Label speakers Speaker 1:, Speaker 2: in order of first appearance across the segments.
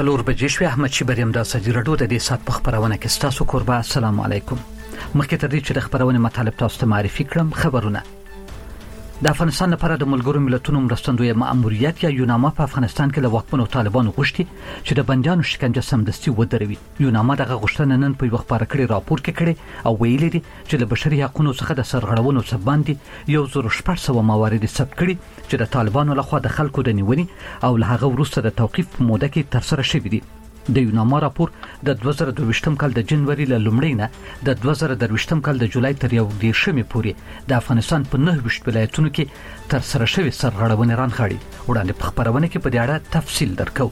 Speaker 1: څلور بجې شوې. احمد شیبریم د ازادي راډیو د دې سات په خبرونه کې ستاسو قربا. السلام علیکم. مخکې تر دې چې د خبرونه مطالب تاسو ته معرفي کړم، خبرونه د افغانستان لپاره د ملګرو ملتونو مرستندوی مأموریت یا یوناما په افغانستان کې د واکمنو طالبانو غوښتي چې د بندیانو شکنجه سمدستي ودروي. یوناما دغه غوښتنه نن په وخت کړي راپور کې کړي او ویلي دي چې د بشري حقوقو څخه د سرغړونو څخه باندې 1400 موارد ثبت کړي چې د طالبانو لخوا د خلکو د نیونې او له هغه وروسته د توقيف په موده کې تر سره شوی دي. د یوناما راپور د 2022 کال د جنوري له لومړۍ نه د 2023 کال د جولای تر 11 پورې د افغانستان په 9 ولایتونو کې تر سره شوی سرغړونې رانغاړي. وړاندې په خبرونه کې په دې اړه تفصیل درکو.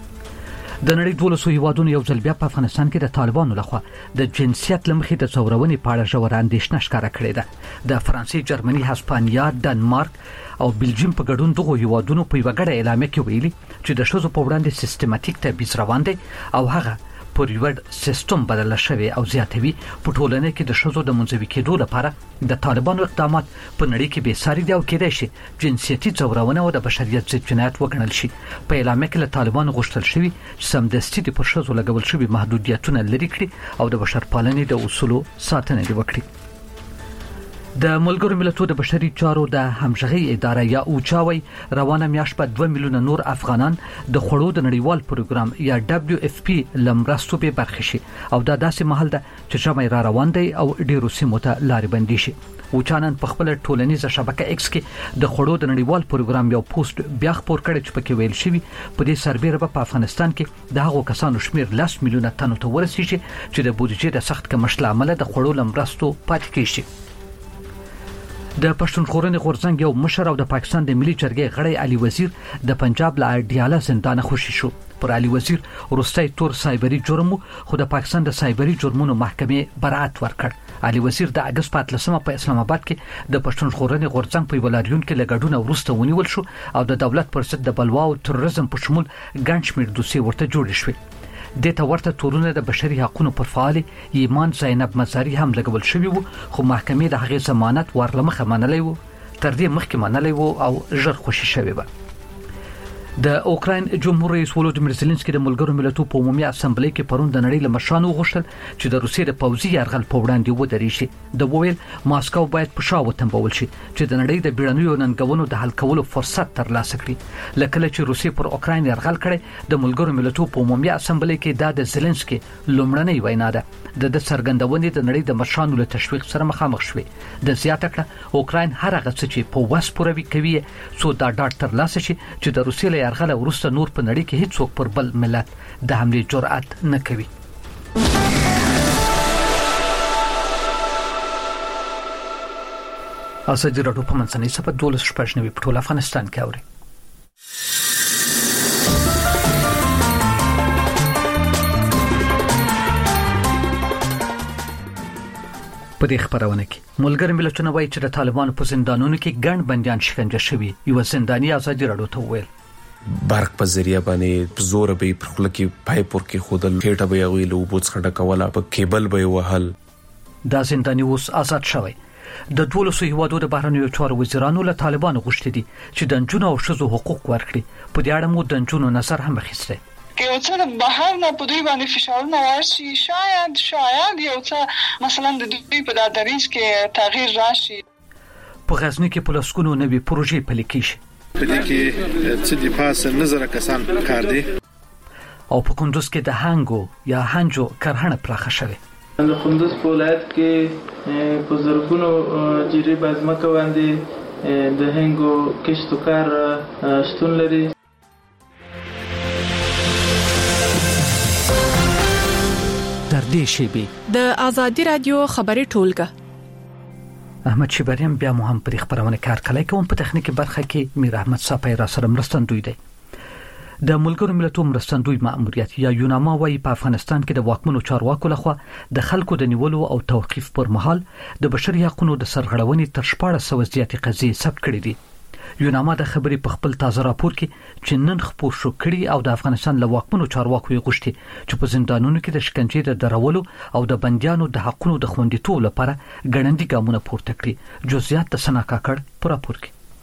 Speaker 1: د نړۍ 12 هیوادونو یو ځل بیا په افغانستان کې د طالبانو لخوا د جنسیت لمخې د څورونې په اړه ژور اندېښنه ښکاره کړې ده. د فرانسې، جرمني، هسپانیا، ډنمارک او بلجیم په ګډون دغه هیوادونو په یو غړ اعلامیه کې ویلي چې د شذو په وړاندې سیستماتیک تبعیض روان دی او هغه پر یو سیستم بدل شوی او زیاتوي. په ټولنه کې د شذو د منځوي کېدو لپاره د طالبانو اقدامات په نړۍ کې به ساري دی او کېدای شي جنسیتي ځورونه او د بشریت ضد جنایت وګڼل شي. په اعلامیه کې له طالبانو غوښتل شوی چې سمدستي د پر شذو لګول شوی محدودیتونه لري کړي او د بشرپالنې د اصولو ساتنه وکړي. د ملګرو ملتونو د بشري چارو د همغږي اداره یا اوچاوي روانه میاشت په 2 میلیونه نور افغانان د خړو د نړیوال پروګرام یا WFP لمرستو به برخه شي او دا داسې محل ده چې شمه را روان دی او ډیرو سیمو ته لارې بندي شي. اوچانن په خپل ټولنیزه شبکه ایکس کې د خړو د نړیوال پروګرام یو پوسټ بیا خبر کړی چې پکې ویل شوی په دې سربېره په افغانستان کې د هغو کسانو شمیر 10 میلیونه تنو ته ورسیږي چې د بودیجې د سخت کمښت لامل د خړو لمرستو پاتې کیږي. د پښتونخوا غورځنګ یو مشر او د پاکستان د ملي جرګې غړی علي وزیر د پنجاب له اډیاله زندان خوشي شو. پر علي وزیر وروستي تور سایبری جرم خو د پاکستان د سایبری جرمونو محکمې برائت ورکړ. علي وزیر د اگست 15 په اسلام آباد کې د پښتونخوا غورځنګ په ولاریون کې لګډونه ورسته ونیول شو او د دولت پر ضد د بلوا او تروریزم په شمول ګڼ شمېر دوسیې ورته جوړ شوې. د تورته تورونه د بشري حقوقو پر فعال ایمان زینب مزاری هم لګول شوی وو خو محکمې د هغې ضمانت ورلمخه منلې وو تر دې مخکې منلې وو او ژر خوشي شوی و. د اوکراین جمهور رئیس ولودیمیر زيلنسکي د ملګرو ملتونو په عمومي اسامبلې کې پرون د نړۍ له مشرانو غوښتل چې د روسیې د پوځي یرغل په وړاندې ودرې شي. د وویل ماسکو باید په شا وتمبول شي چې د نړۍ د بیړنیو ننګونو د حل کولو فرصت ترلاسه کړي. لکه چې روسیې پر اوکراین یرغل کړي د ملګرو ملتونو په عمومي اسامبلې کې د زيلنسکي لومړنۍ وینا ده. د څرګندونې د نړۍ د مشرانو له تشویق سره مخامخ شوي. د زیاته کړه اوکراین هر هغه څه چې په وس پوروي کوي سو دا ډاټ ترلاسه شي چې د روسیې له یرغل وروسته نور په نړۍ کې هیڅ څوک پر بل ملت د حمله جرأت نه کوي. ازادي راډیو په منځنۍ صفحه 12 په ټول افغانستان کې اوري. په دې خبرونه کې ملګر ملتونه وایي چې د طالبانو په زندانونو کې ګڼ بنديان شکنجه شوي. یو زنداني ازادي راډیو ته وویل
Speaker 2: برق په ذریعہ باندې زور به پر خپل کې پایپ ورکې خودل کېټه به یوي له بوت څخه ډکوله په کیبل به وهل.
Speaker 1: دا زنداني اوس آزاد شوی. د 12 هیوادو د بهرنیو چارو وزیرانو له طالبانو غوښتي دي چې د نجونو او ښځو حقوق ورکړي. په دې اړه مو د نجونو نظر هم اخیسته.
Speaker 3: یو څه بهر نه په دوی باندې فشارونه ورشي، شاید یو څه مثلا د دوی په دریځ کې تغییر راشي.
Speaker 1: په غزنی کې په لسکونو نوې پروژې پلي کیږي.
Speaker 4: په دې کې څه د پاسه نظر کسان کار دي
Speaker 1: او په کندوز کې د هانګو یا هانجو کرهنه پراخه شوه.
Speaker 5: د کندوز په ولایت کې په زرګونو جری بازمکه باندې د هانګو کښتو کار شتون لري.
Speaker 1: در دې شیبي
Speaker 6: د ازادي رادیو خبري ټولګه
Speaker 1: احمد شیبریم بیا مو هم پر خبرونه کار کوي کوم په تخنیکی برخه کې میر احمد صافی را سره مرستندوی دی. د ملګرو ملتونو مرستندوی مأموریت یا یوناما وايي په افغانستان کې د واکمنو چارواکو لخوا د خلکو د نیولو او توقيف پر مهال د بشري حقوقو د سرغړونې تر 1400 زیاتې قضیې ثبت کړې دي. یوناما د خبرې په خپل تازه راپور کې چې نن خبر شو کړي او د افغانستان له واکمنو چارواکو یې غوښتي چې په زندانونو کې د شکنجې د درولو او د بنديانو د حقوقو د خوندیتوب لپاره ګڼندي ګامونه پورته کړي. جزئیات د سنا کاکړ په راپور کې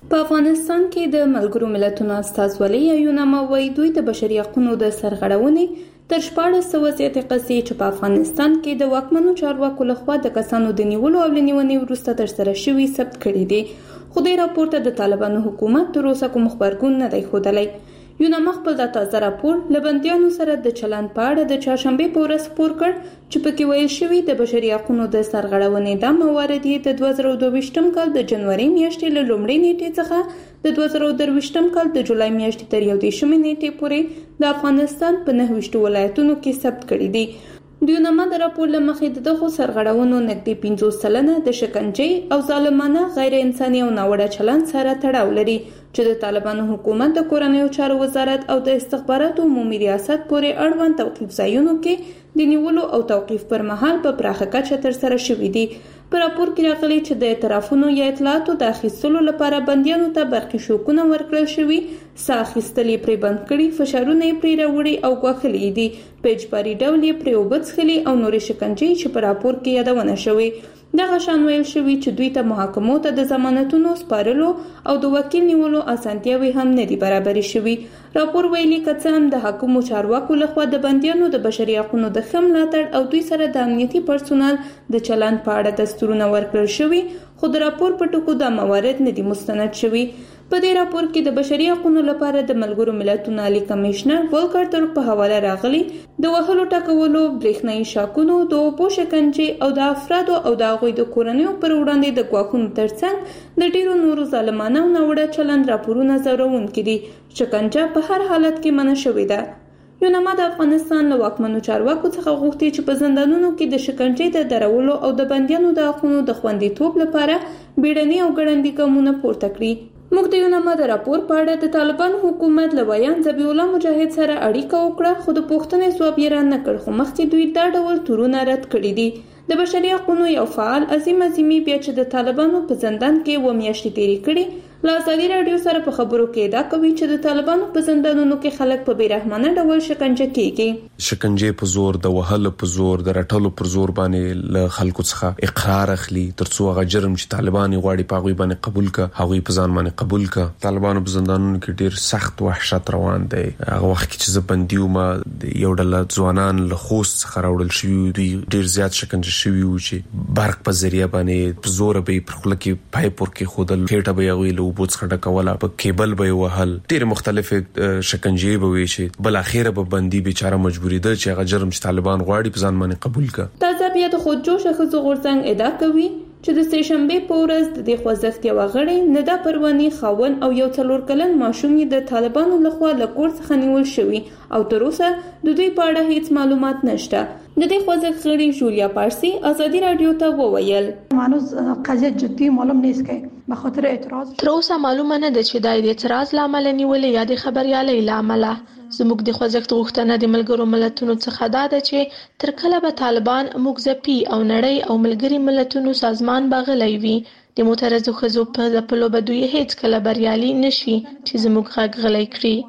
Speaker 7: په افغانستان کې د ملګرو ملتونو استازولۍ یوناما وايي دوی د بشري حقوقو د سرغړونې تر 1400 زیاتې قضیې چې په افغانستان کې د واکمنو چارواکو لخوا د کسانو د نیولو او لنیونې وروسته ترسره شوي ثبت کړي دي، خو د راپور ته د طالبانو حکومت تر اوسه کوم خبرګون نه دی ښودلی. یوناما خپل د تازه راپور له بندیانو سره د چلند په اړه د چهارشنبې په ورځ خپور کړ چې پکې ویل شوي د بشري حقوقو د سرغړونې دا موارد یې د 2022 کال د جنوري میاشتې له لومړۍ نیټې څخه د 2023 کال د جولای میاشتې تر 11 نیټې پورې د افغانستان په 29 ولایتونو کې ثبت کړي دي. د یوناما د راپور له مخې د دغو سرغړونو نږدې 50% د شکنجې او ظالمانه غیر انساني او ناوړه چلند سره تړاو لري چې د طالبانو حکومت د کورنیو چارو وزارت او د استخباراتو عمومي ریاست پورې اړوند توقیف ځایونو کې د نیولو او توقیف پر مهال په پراخه کچه ترسره شوي دي. په راپور کې راغلي چې د اعترافونو یا اطلاعاتو د اخیستلو لپاره بندیانو ته برقي شوکونه ورکړل شوي، ساه اخیستل یې پرې بند کړي، فشارونه یې پرې راوړي او ګواښلي دي، په اجباري ډول یې پرې اوبه څښلي او نورې شکنجې چې په راپور کې یادونه شوې. دغه شان ویل شوي چې دوی ته محاکمو ته د ضمانتونو سپارلو او د وکیل نیولو اسانتیاوې هم نه دي برابرې شوي. راپور ویلي که څه هم د حکومو چارواکو لخوا د بندیانو د بشري حقوقو د ښه ملاتړ او دوی سره د امنیتي پرسونل د چلند په اړه دستورونه ورکړل شوي، خو د راپور په ټکو دا موارد نه دي مستند شوي. په دې راپور کې د بشري حقوقو لپاره د ملګرو ملتونو عالی کمشنر ولکر ترک په حواله راغلي د وهلو ټکولو، برېښنايي شاکونو، د اوبو شکنجې او د افرادو او د هغوی د کورنیو پر وړاندې د ګواښونو ترڅنګ د ډیرو نورو ظالمانه او ناوړه چلند راپورونه ځورونکي دي. شکنجه په هر حالت کې منع شوې ده. یوناما د افغانستان له واکمنو چارواکو څخه غوښتي چې په زندانونو کې د شکنجې د درولو او د بندیانو د حقوقو د خوندیتوب لپاره بیړني او ګړندي ګامونه پورته کړي. موږ د یوناما د راپور په اړه د طالبانو حکومت له ویان ذبیح الله مجاهد سره اړیکه وکړه، خو د پوښتنې ځواب یې را نه کړ، خو مخکې دوی دا ډول تورونه رد کړي دي. د بشري حقوقو یو فعال عظیم عظیمي بیا چې د طالبانو په زندان کې 2 میاشتې تیرې کړي له ازادي راډیو سره په خبرو کې دا کوي چې د طالبانو په زندانونو کې خلک په بیرحمانه ډول شکنجه کیږي.
Speaker 2: شکنجه په زور، د وهلو په زور، د رټلو پر زور باندې له خلکو څخه اقرار اخلي ترڅو هغه جرم چې طالبان غواړي په هغه باندې قبول کړي، هغه په ځان باندې قبول کړي. طالبانو په زندانونو کې ډیر سخت وحشت روان دی. هغه وخت چې زبندیو ما یو ډله ځوانان له خوست څخه راوړل شوی دوی ډیر زیات شکنجه شوی و چې برق په ذریعہ باندې په زور به پر خلک پایپ ورکې خودل، پیټه به یو له وبوت څخه کوله، په کیبل به وهل، ډیر مختلف شکنجې به وي چې بل اخیره به بندي بیچاره مجبوری ده چې هغه جرم چې طالبان غواړي په ځان باندې قبول کړي.
Speaker 7: تازه بیا د خودجوش ښځو غورځنګ ادعا کوي چې د سه‌شنبې په ورځ د دې خوځښت یو غړی ندا پروانی خاون او یو 4 کلن ماشوم د طالبانو لخوا له کور څخه نیول شوی او تر اوسه د دوی په اړه هیڅ معلومات نشته. د دې خوځښت غړي جولیا پارسی ازادي رادیو ته وویل
Speaker 8: هنوز قضیه جدی معلوم نیست که به خاطر اعتراض
Speaker 6: تر اوسه معلومه نه ده چې د اعتراض لامل نیولې یا د خبريالۍ لامل. زموږ د خوځښت غوښتنه د ملګرو ملتونو څخه ده چې تر کله به طالبان موږ ځپي او نړۍ او ملګري ملتونو سازمان بغلی وي. د معترضو ښځو په ځپلو به دوی هیڅ کله بریالي نشي چې زموږ غږ غلی کړي.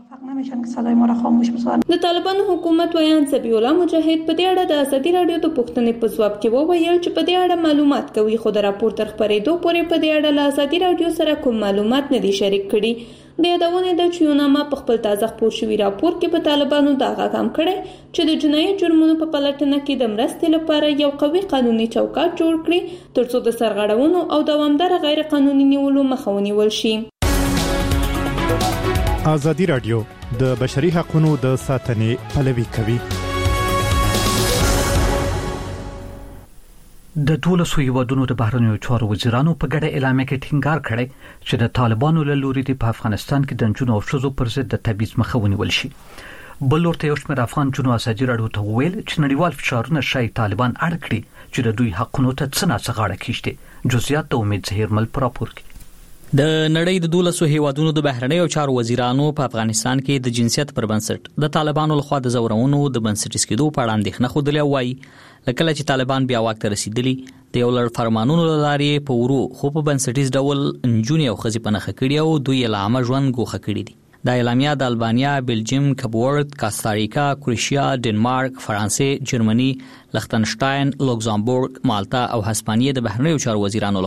Speaker 7: د طالبانو حکومت ویان ذبیح الله مجاهد په دې اړه د ازادي رادیو د پوښتنې په ځواب کې وویل چې په دې اړه معلومات کوي، خو د راپور تر خبرېدو پورې په دې اړه له ازادي رادیو سره کوم معلومات نه دي شریک کړي. د یادونه ده چې یوناما په خپل تازه خپور شوي راپور کې په طالبانو دا غږ کړی چې د جنایي جرمونو په پلټنه کې د مرستې لپاره یو قوي قانوني چوکاټ جوړ کړي ترڅو د سرغړونو او دوامدار غیر قانوني نیولو مخه ونیول شي.
Speaker 9: ازادي رادیو د بشري حقوقو د ساتنې پلوي کوي.
Speaker 1: د 12 هیوادونو د بهرنیو چارو وزیرانو په ګډه اعلامیه کې ټینګار کړی چې د طالبانو له لوري په افغانستان کې د جنونو او ښځو پر ضد د تبعیض مخه ونیول شي. بل ورته یو شمېر افغان جنونو ازادي رادیو ته ویل چې نړیوال فشارونه شای طالبان اړ کړي چې د دوی حقونو ته څه نه غاړه کیږي. جزئیات د امید زهیرمل پر راپور کې.
Speaker 10: د نړۍ د 12 هیوادونو د بهرنیو چارو وزیرانو په افغانستان کې د جنسیت پر بنسټ د طالبانو لخوا د زورونو د بنسټیز کېدو په اړه اندېښنه خوده وایي. لکه چې طالبان بیا واک ته رسیدلی د یو لړ فرمانونو لارې په ورو خو په بنسټیز ډول انجونی او خزي پنخه کړی او دوی علامه ژوند ګوخه کړی دي. د اعلامیه د البانیا، بلجیم، کپورد، کاستاریکا، کروشیا، ډنمارک، فرانسې، جرمني، لختنشتاین، لوکزامبورګ، مالټا او هسپانیې د بهرنیو چارو وزیرانو لخوا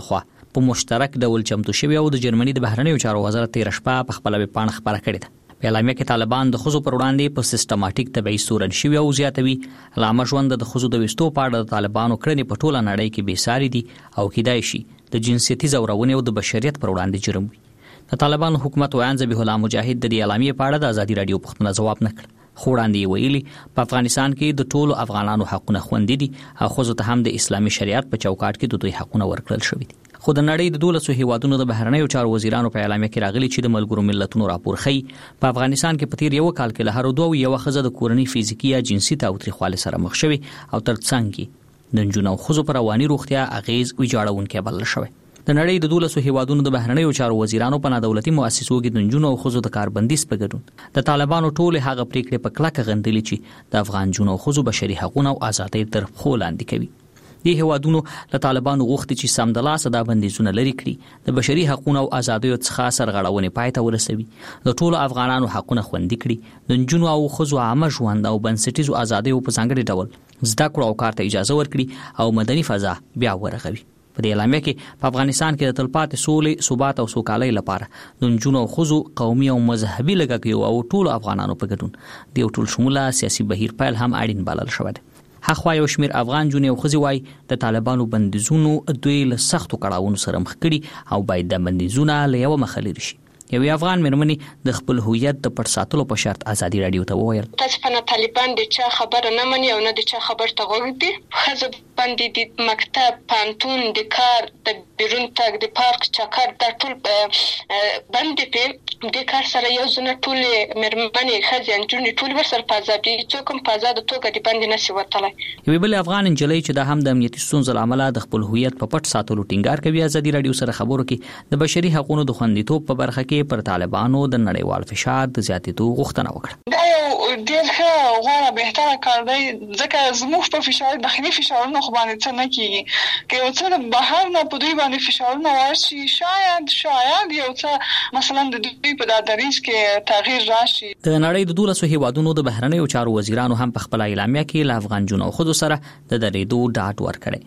Speaker 10: په مشترک ډول چمتو شوی او د جرمني د بهرنیو چارو وزارت تیر شپه په خپل ویبپاڼه خبره کړې ده. په اعلامیه کې طالبان د ښځو پر وړاندې په سیستماتیک تبعیض تورن شوي او زیاتوي. علامه ژوند د ښځو د ویستو په اړه د طالبانو کړنې په ټوله نړۍ کې بېساري دي او کېدای شي د جنسیتي ځورونې او د بشریت پر وړاندې جرم وي. د طالبانو حکومت ویان ذبیح الله مجاهد د دې اعلامیې په اړه د ازادي راډیو پوښتنه ځواب نه کړ. خو وړاندې ویلي په افغانستان کې د ټولو افغانانو حقونه خوندي دي او ښځو ته هم د اسلامي شریعت په چوکاټ کې د دوی حقونه ورکړل شوي دي. خو د نړۍ د 12 هیوادونو د بهرنیو چارو وزیرانو په اعلامیه کې راغلي چې د ملګرو ملتونو راپور ښيي په افغانستان کې په تیر یو کال کې له هر دوه یو ښځه د کورنۍ فزیکي یا جنسي تاوتریخوالي سره مخ شوي او ترڅنګ کې د نجونو او ښځو پر رواني روغتیا اغیز ویجاړونکي بلل شوی. د نړۍ د 12 هیوادونو د بهرنیو چارو وزیرانو په نادولتي مؤسسو کې د نجونو او ښځو د کاربندیز په ګډون د طالبانو ټول هغه پریکړې په کلکه غندلې چې د افغان جنونو او ښځو بشري حقوق او آزادۍ تر پښو لاندې کوي. د هیوادونو له طالبانو غوښتي چې سمدلاسه دا بندیزونه لري کړي، د بشري حقوق او آزادیو څخه سرغړونې پای ته ورسوي، د ټولو افغانانو حقوق خوندي کړي، د نجونو او ښځو عامه ژوند او بنسټیزو آزادیو په ځانګړي ډول زده کړو او کار ته اجازه ورکړي او مدني فضا بیا ورغوي. په دې اعلامیه کې په افغانستان کې د تلپاتې سولې، ثبات او سوکالۍ لپاره د نجونو او ښځو قومي او مذهبي لږکیو او ټولو افغانانو په ګډون د یو ټول شموله سیاسي بهیر پیل هم اړین بلل شوی دی. هغه یو شمیر افغان جونې او ښځې وایي د طالبانو بندیزونو دوی له سختو کړاوونو سره مخ کړي او باید د بندیزونه له یوه مخه لرې شي. یو افغان مېرمنې د خپل هویت د پټ ساتلو په شرط ازادي راډیو ته وویل:
Speaker 3: تاسو په طالبان د چا خبره نه مني او نه د چا خبر ته غوږ دي. ښځه باندې د مکتب، پانتون، د کار، د بیرون تګ، د پارک چکر د ټول باندې په د کار سره یو ځنه ټول مېرمنې ښځې انجونې ټول ورسره په ازادي څوک هم په آزاده توګه د باندې نشي وتلی.
Speaker 10: یوې بلې افغان نجلۍ چې دا هم د امنیتي ستونزو له امله د خپل هویت په پټ ساتلو ټینګار کوي ازادي راډیو سره خبرو کې د بشري حقوقو د خوندیتوب په برخه کې پر طالبانو د نړیوال فشار د زیاتېدو غوښتنه وکړه.
Speaker 3: دا یو ډېر ښه غوره بهتره کار دی ځکه زموږ په فشار داخلي فشارونو خو باندې څه نه کیږي که یو څه د بهر نه په دوی باندې فشارونه ورشي شاید یو څه مثلا د دوی په دریځ کې تغییر راشي.
Speaker 10: د نړۍ د 12 هیوادونو د بهرنیو چارو وزیرانو هم په خپل اعلامیه کې له افغان جنونو او ښځو سره د درېدو ډاډ ورکړی.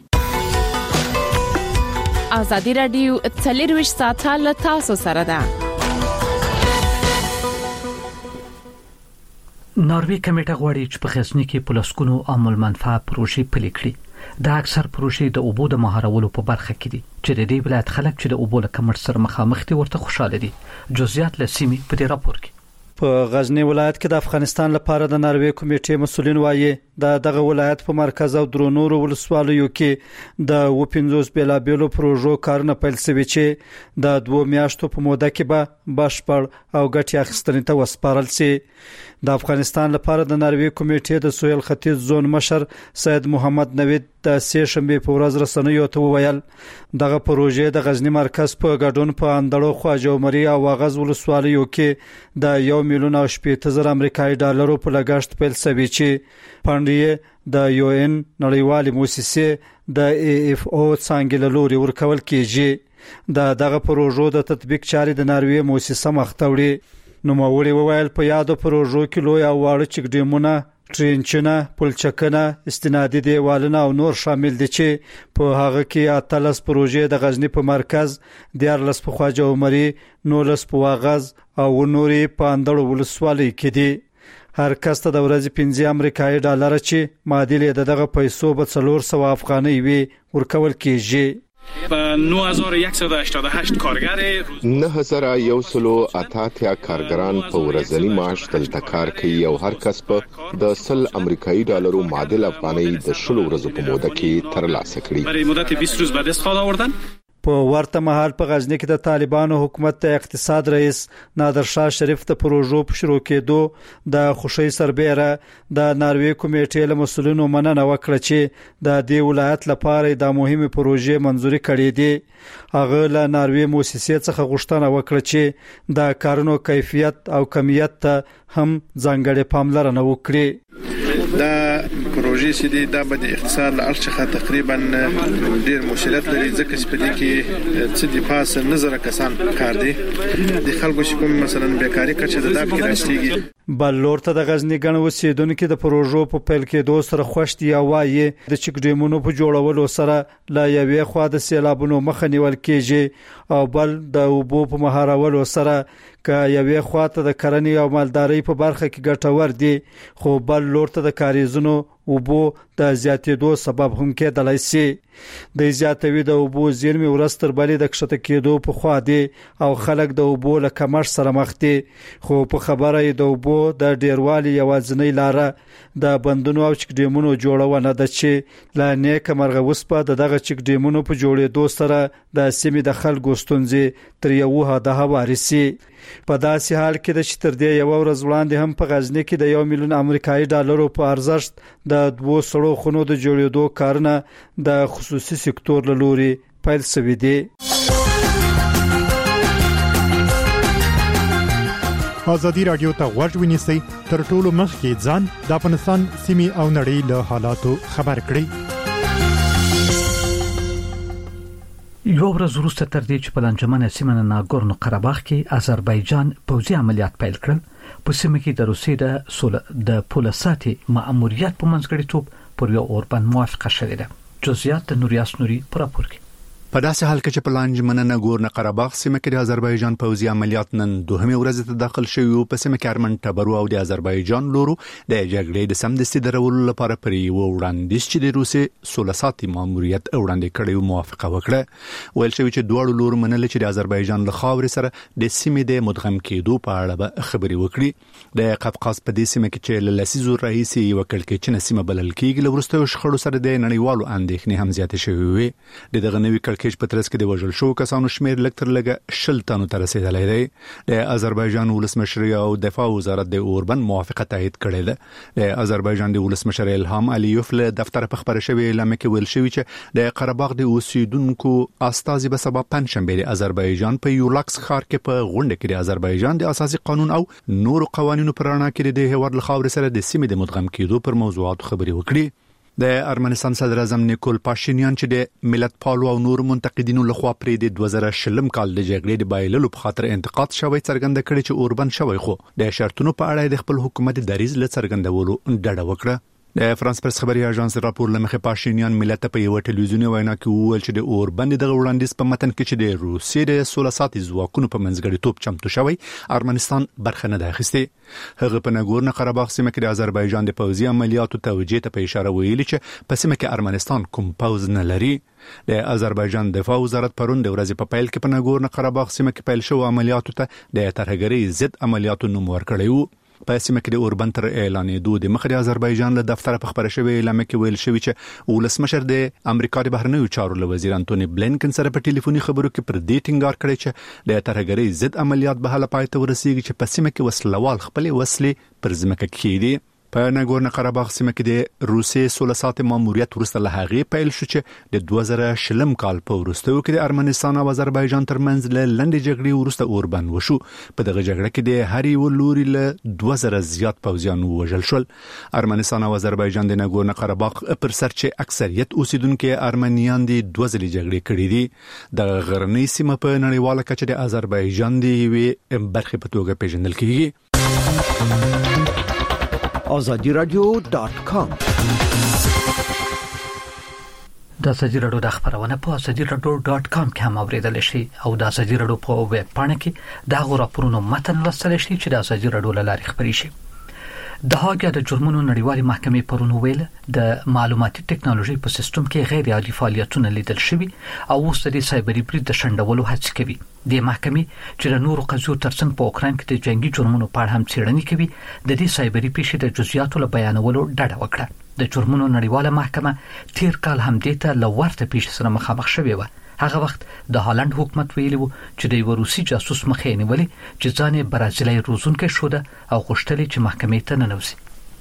Speaker 11: ازادي راډیو 24 ساعته له تاسو سره ده.
Speaker 1: ناروی کمیټه غواړي چې په غزنی کې پلاسکونو عامل منفعه پروژې پلي کړي. دا اکثر پروژې د اوبو د مهارولو په برخه کې دي چې د دې ولایت خلک چې د اوبو له کمښت سره مخامخ دي ورته خوشاله دي. جزئیات له سیمې په دې راپور کې.
Speaker 12: په غزنی ولایت کې د افغانستان لپاره د ناروی کمیټې مسولین وایي دغه ولایت په مرکز او درونورو ولسوالیو کې د 50 بیلابیلو پروژو کارونه پیل شوي چې د 2 میاشتو په موده کې به بشپړ او ګټه اخیستنې ته وسپارل شي. د افغانستان لپاره د ناروی کمیټې د سویل ختیځ زون مشر سید محمد نوید د سه شنبه په ورځ رسنیو ته وویل دغه پروژې د غزنی مرکز په ګډون په اندړو خواجو مری او واغز ولسوالیو کې د 1,80,000 امریکایي ډالرو په لګښت پیل شوي چې پاندې د UN نړیوالې مؤسسې د AFO څنګه له لوري ورکول کیږي. دغه پروژو د تطبیق چارې د ناروی مؤسسه مختوړي. نو موري وویل په یادو پروژو کې لوی او واړه چک ډیمونه، ټرینچونه، پلچکونه، استنادي دیوالونه او نور شامل دي چې په هغه کې 13 پروژې د غزنی په مرکز، 14 په خواجه عمري، 19 په واغز او نوري په اندړو ولسوالۍ کې دي. هر کس ته د ورځې 15 امریکایي ډالر چې معادل دغه پیسو به 400 افغانۍ وي ورکول کیږي.
Speaker 13: 9188 کارگر 9188 کارګران په ورځنی معاش دلته کار کوي او هر کس په د 100 امریکایي ډالرو معادل افغانۍ د 10 ورځې په موده کې ترلاسه کړي.
Speaker 14: برای مدت 20 روز بعد استفاده آوردن.
Speaker 12: په ورته مهال په غزنی کې د طالبانو حکومت د اقتصاد رئیس نادر شاه شریف د پروژو په شروع کېدو د خوشی سربېره د ناروی کمیټې له مسولینو مننه وکړه چې د دې ولایت لپاره د مهمه پروژې منځوري کړې دي. هغه له ناروی مؤسسې څخه غوښتنه وکړه چې د کارونو کیفیت او کمیت ته هم ځانګړې پاملرنه وکړي.
Speaker 4: دا پروژې چې دي دا به د اقتصاد له اړخ څخه تقریبا ډېر مسؤلیت لري ځکه چې په دې کې څه د پاسه نظر کسان کار دي د خلکو چې کوم مثلا بیکاری کچه د داب کې راستيږي.
Speaker 12: بل لور ته د غزنی ګڼ اوسیدونکو د پروژو په پیل کېدو سره خوشتي یا وایي د چک ډیمونو په جوړولو سره لا یوې خوا د سیلابونو مخه نیول کېږي او بل د اوبو په مهارولو سره که یوې خوا ته د کرنې او مالدارۍ په برخه کې ګټور دي خو بل لور ته د کاریزونو اوبو د زیاتېدو سبب هم کېدلای شي. د زیاتوي د اوبو زیرمې ورستر بلې د کښته کېدو په خوا دي او خلک د اوبو له کمښت سره مخ دي خو په خبره د اوبو د ډیروالي یوازینۍ لاره د بندونو او چک ډیمونو جوړونه ده چې لا نیک مرغه وسپه دغه چک ډیمونو په جوړېدو سره د سیمې د خلکو ستونزې تر یو حده وارسي. په داسې حال کې د تر دې یو ورځ وړاندې هم په غزنی کې د 1 میلیون امریکایي ډالرو په ارزښت د 2 سړو خونو د جوړېدو کارونه د خصوصي سکتور له لوري پیل شوی دی.
Speaker 9: ازادي رادیو ته غوږ ونیسئ تر ټولو مخکې ځان د افغانستان سیمې او نړۍ له حالاتو خبر کړئ.
Speaker 1: یو ورځ وروسته تر دې چې په لنجمنه سیمه ناګورنو قرهباغ کې آذربایجان پوځي عملیات پیل کړل په سیمه کې د روسیې د پولساتي مأموریت په منځګړیتوب پر یو اوربند موافقه شوې ده. جزئیات د نوریاس نوري پر راپور کې.
Speaker 15: په داسې حال کې چې په لنجمنه ناګورنو قرهباغ سیمه کې د آذربایجان پوځي عملیات نن دوهمه ورځ ته داخل شوی په سیمه کې ارمن ټبرو او د آذربایجان لورو د جګړې د سمدستي درولو لپاره پر یو وړاندیز چې د روسي سولساتي ماموریت وړاندې کړي موافقه وکړه. ویل شوی چې دوه لورو منل چې د آذربایجان له خاورې سره د سیمې د مدغم کېدو په اړه خبري وکړي. د قفقاز په دې سیمه کې چې لسیزو رئیس یو کلکچنه سیمه بلل کېږي لورسته شخړو سره د نړیوالو اندېښنې هم زیاتې شوې وي. دغه نوې کلکچ په ترڅ کې د وژل شو کسانو شمیر لکتر لګه 10 تنو ته رسیدلی دی. د آذربایجان ولسمشر او دفاع وزارت د اوربند موافقه تایید کړې ده. د آذربایجان د ولسمشر الهام الیوف له دفتر په خبره شوی اعلان کې ویل شوی چې د قرهباغ د اوسیدونکو استازي به سبا پنځشنبه د آذربایجان په یولاکس ښار کې په غونډه کې د آذربایجان د اساسي قانون او نورو قوانینو پر اړه کې د هیواد له خاورې سره د سیمې د مدغم کېدو پر موضوعات خبري وکړي. د ارمنستان صدر اعظم نیکول پاشینیان چې د ملت پالو او نور منتقدینو لخوا پرې د 2020 کال د جګړې د بایللو په خاطر انتقاد شوی څرګنده کړي چې اوربند شوی خو د شرطونو په اړه د خپل حکومت دریځ له څرګندولو ډډه وکړه. د فرانس پرس خبري اژانس راپور لمخه پاشینیان ملت په یو ټلویزیوني وینا کې وویل چې د اوربند د وړاندیز په متن کې چې د روسیې د سولساتي ځواکونو په منځګړیتوب چمتو شوی ارمنستان برخه نه ده اخیسته. هغه په ناګورنو قرهباغ سیمه کې د آذربایجان د پوځي عملیاتو توجیه ته په اشاره ویلي چې په سیمه کې ارمنستان کوم پوځ نه لري. د آذربایجان دفاع وزارت پرون د ورځې په پیل کې په ناګورنو قرهباغ سیمه کې پیل شو عملیاتو ته د ترهګرۍ ضد عملیاتو نوم ورکړی و. په سیمه کې د اوربند تر اعلانېدو د مخ د آذربایجان له دفتر په خبره شوی اعلان کې ویل شوی چې ولسمشر د امریکا د بهرنیو چارو له وزیر انټونی بلینکن سره په ټلیفوني خبرو کې پر دې ټینګار کړی چې د ترهګرۍ ضد عملیات به هله پای ته ورسیږي چې په سیمه کې وسلوال خپل وسلې پر ځمکه کېږي. په ناګورنو قرهباغ سیمه کې د روسي سولساتي ماموریت ورسته له هغه پیل شو چې د 2020 کال په وروستیو کې د ارمنستان او آذربایجان ترمنځ له لنډې جګړې وروسته اوربند وشو. په دغه جګړه کې د هر یو لوري له 2000 زیات پوځیان وژل شول. ارمنستان او آذربایجان د ناګورنو قرهباغ پر سر چې اکثریت اوسیدونکو ارمنیان دي 2 ځلې جګړې کړې دي. د غرنۍ سیمه په نړیواله کچه د آذربایجان دی وی برخه په توګه پیژندل کیږي.
Speaker 16: azadiradio.com
Speaker 1: د ازادي رادیو د خبرونه په azadiradio.com کې هم اوریدل شي او د ازادي رادیو په ویب پاڼه کې دا غوړپرونو متن لوستل شي چې د ازادي رادیو لارې خبري شي. د هاګ د جرمونو نړیوالې محکمې پرون ویل د معلوماتي ټکنالوژي په سیستم کې غیر عادي فعالیتونه لیدل شوي او اوس د سایبري برید د شندولو هڅه کوي. د محکمې چې د نورو قضیو ترڅنګ په اوکران کې د جنگي جرمونو په اړه هم څېړنې کوي د دې سایبري پیښې د جزئیاتو له بیانولو ډډه وکړه. د جرمونو نړیواله محکمه تیر کال هم دې ته لورته پیښې سره مخامخ شوې و. هغه وخت د هالند حکومت ویلي وو چې د روسي جاسوس مخې نیولې چې ځان برازیلي روزونکي شو ده او غوښتلې چې محکمې ته ننوځي.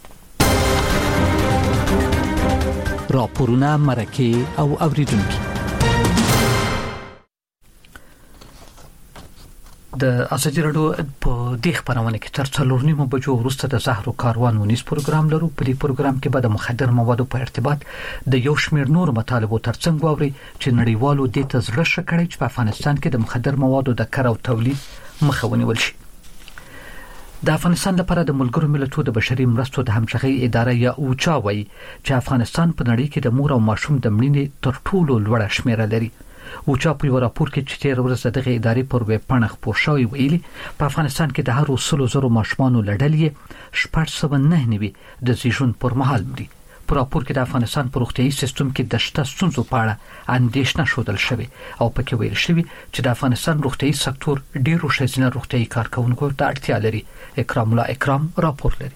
Speaker 1: راپورونه مرکه او اوریدونکو د ازادي رادیو په د خبرونه کې تر 4:30 بجو وروسته د زهرو کاروان ونیس پروګرام لرو. په دې پروګرام کې به د مخدر موادو په ارتباط د یو شمېر نور مطالبو ترڅنګ ووري چې نړیوالو د تزړه شکړې چې په افغانستان کې د مخدر موادو د کار او تولید مخه ونیول شي. د افغانستان لپاره د ملګرو ملتونو د بشري مرستو د همغږي اداره یا اوچا وایي چې افغانستان په نړۍ کې د مور او ماشوم د مړینې تر ټولو لوړه شمیره لري. اوچا په یو راپور کې چې تیر ورځ دغه ادارې پر ویب پاڼه خپور شوی ویلي په افغانستان کې د هر 100,000 ماشومانو لړلې 609 د زیږون پر مهال مري. په راپور کې د افغانستان په روغتيایي سیستم کې د شته ستونزو په اړه اندېښنه شودل شوې او پکې ویل شوی چې د افغانستان روغتيایي سکتور ډیرو ښځینه روغتيایي کارکونکو ته اړتیا لري. اکرام الله اکرام راپور لري.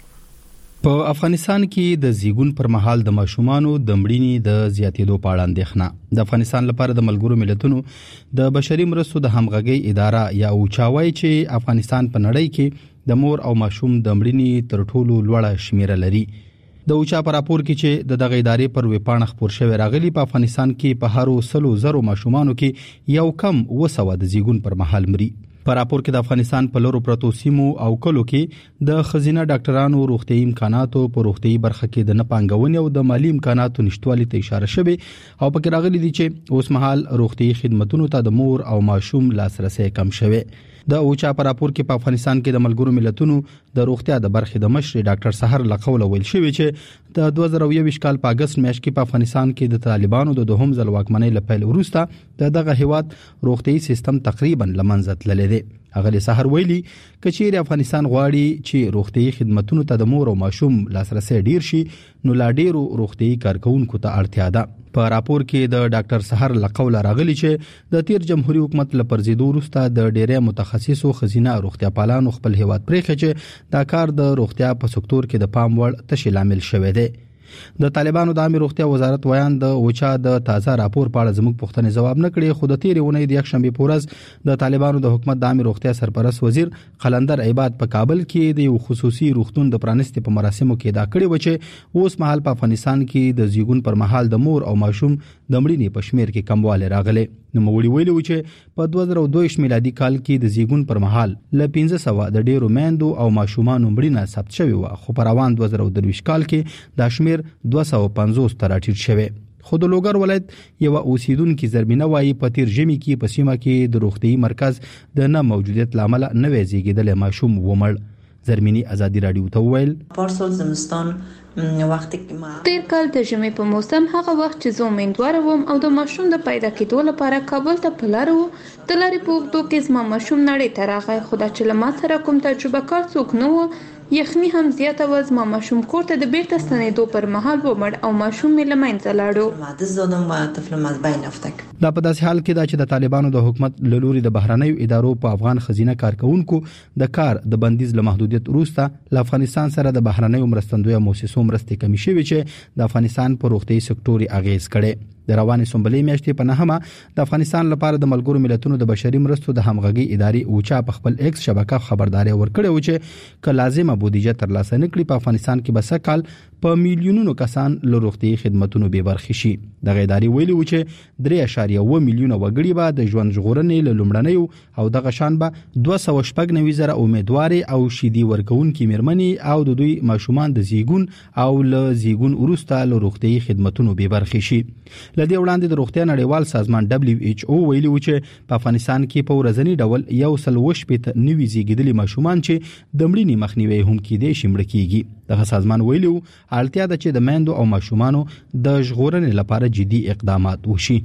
Speaker 16: په افغانستان کې د زیږون پر مهال د ماشومانو د مړینې د زیاتېدو په اړه اندېښنه. د افغانستان لپاره د ملګرو ملتونو د بشري مرستو د همغږي اداره یا اوچا وایي چې افغانستان په نړۍ کې د مور او ماشوم د مړینې تر ټولو لوړه شمیره لري. د اوچا په راپور کې چې د دغه ادارې پر ویب پاڼه خپور شوی راغلی په افغانستان کې په هر 100,000 ماشومانو کې یو کم 200 د زیږون پر مهال مري. په راپور کې د افغانستان په لورو پروتو سیمو او کلو کې د خزینه ډاکټرانو روغتيایي امکاناتو په روغتيایي برخه کې د نپانګونې او د مالی امکاناتو نشټوالي ته اشاره شوی او پکې راغلي دي چې اوس مهال روغتيایي خدماتو ته د مور او ماشوم لاسرسي کم شوی. د اوچا په راپور کې په افغانستان کې د ملګرو ملتونو د روغتیا د برخې د مشر ډاکټر سحر لقول ویل شوی چې د 2021 کال په اگست میاشت کې په افغانستان کې د طالبانو د دوهم ځل واکمنۍ لپاره وروسته دغه هیواد روغتيایي سیستم تقریبا لمنځه تللی دی. اغلی سحر ویلي کچیر افغانستان غواړي چې روغتيایي خدماتو ته د مور او ماشوم لاسرسي ډیر شي نو لا ډیرو روغتيایي کارکونکو ته اړتیا ده. په راپور کې د ډاکټر سحر لقول راغلی چې د تیر جمهوریت حکومت لپرزیدو وروسته د ډیره متخصصو خزینه روغتیا پالانو خپل هیواد پرېخه چې دا کار د روغتیا په سکتور کې د پام وړ تشکیل عامل شوی دی. د طالبانو د عامه روغتیا وزارت ویان د اوچا د تازه راپور په اړه زموږ پوښتنې جواب نه کړي. خو د تیر ونې د یکشنبه پورز د طالبانو د حکومت د عامه روغتیا سرپرست وزیر قلندر عباد په کابل کې د یو خصوصي روغتون د پرانستې په مراسمو کې دا کړی و چې اوس مهال په افغانستان کې د زیږون پر مهال د مور او ماشوم د مړینې په شمیر کې کموالی راغلی. نو موږ ویلو چې په 2022 میلادي کال کې د زیږون پر مهال ل 1500 د ډیرو میندو او ماشومانو مړینه ثبت شوی و خو په روان 2023 کال کې دا شمیر 250 ته راټیټ شوی. خو د لوګر ولایت یو اوسیدونکو زربینه وایي په تیر ژمي کې په سیمه کې د روغتيایي مرکز د نه موجودیت لامل نه وزيږیدل ماشوم ومړ. زرمینی ازادي رادیو ته ویل
Speaker 17: پارسال زمستان وختي
Speaker 7: تیر کال د ژمي په موسم هغه وخت چې زه امیندواره وم او د ماشوم د پیدا کېدو لپاره کابل ته په لار وم د لارې په اوږدو کې زما ماشوم نړۍ ته راغی خو دا چې له ما سره کوم تجربه کار څوک نه و. یخني هم زیاته و. زما ماشوم کور ته د بیرته ستنېدو پر مهال ومړ او ماشوم مې له منځه لاړو.
Speaker 16: دا په داسې حال کې دا چې د طالبانو د حکومت له لوري د بهرنیو ادارو په افغان خزینه کارکونکو د کار د بندیز له محدودیت وروسته له افغانستان سره د بهرنیو مرستندویه مؤسسو مرستې کمی شوې چې د افغانستان په روغتيایي سکتور اغیز کړي. د روانې سنبلې میاشتې په نهمه د افغانستان لپاره د ملګرو ملتونو د بشري مرستو د همغږي ادارې اوچا په خپل ایکس شبکه خبرداري ورکړې و چې ک لازمه بودیجه ترلاسه نکړي په افغانستان کې به سکهال په میلیونونو کسان له روغتيایي خدماتو به برخې شي. دغه ادارې ویلي و چې 3.1 میلیونه وګړي به د ژوند ژغورنې له لومړنیو او دغه شان به 290,000 امیدواري او شیدي ورکوونکي مېرمنې او د دوی ماشومان د زیږون او له زیږون وروسته له روغتيایي خدماتو به برخې شي. لدې وړاندې د روغتیا نړیوال سازمان WHO ویلي و چې په افغانستان کې په ورځنی ډول 120 نوي زیږیدلي ماشومان چې د مړینې مخنیوي هم کېدای شي مړ کیږي. دغه سازمان ویلي و اړتیا ده چې د میندو او ماشومانو د ژغورنې لپاره جدي اقدامات وشي.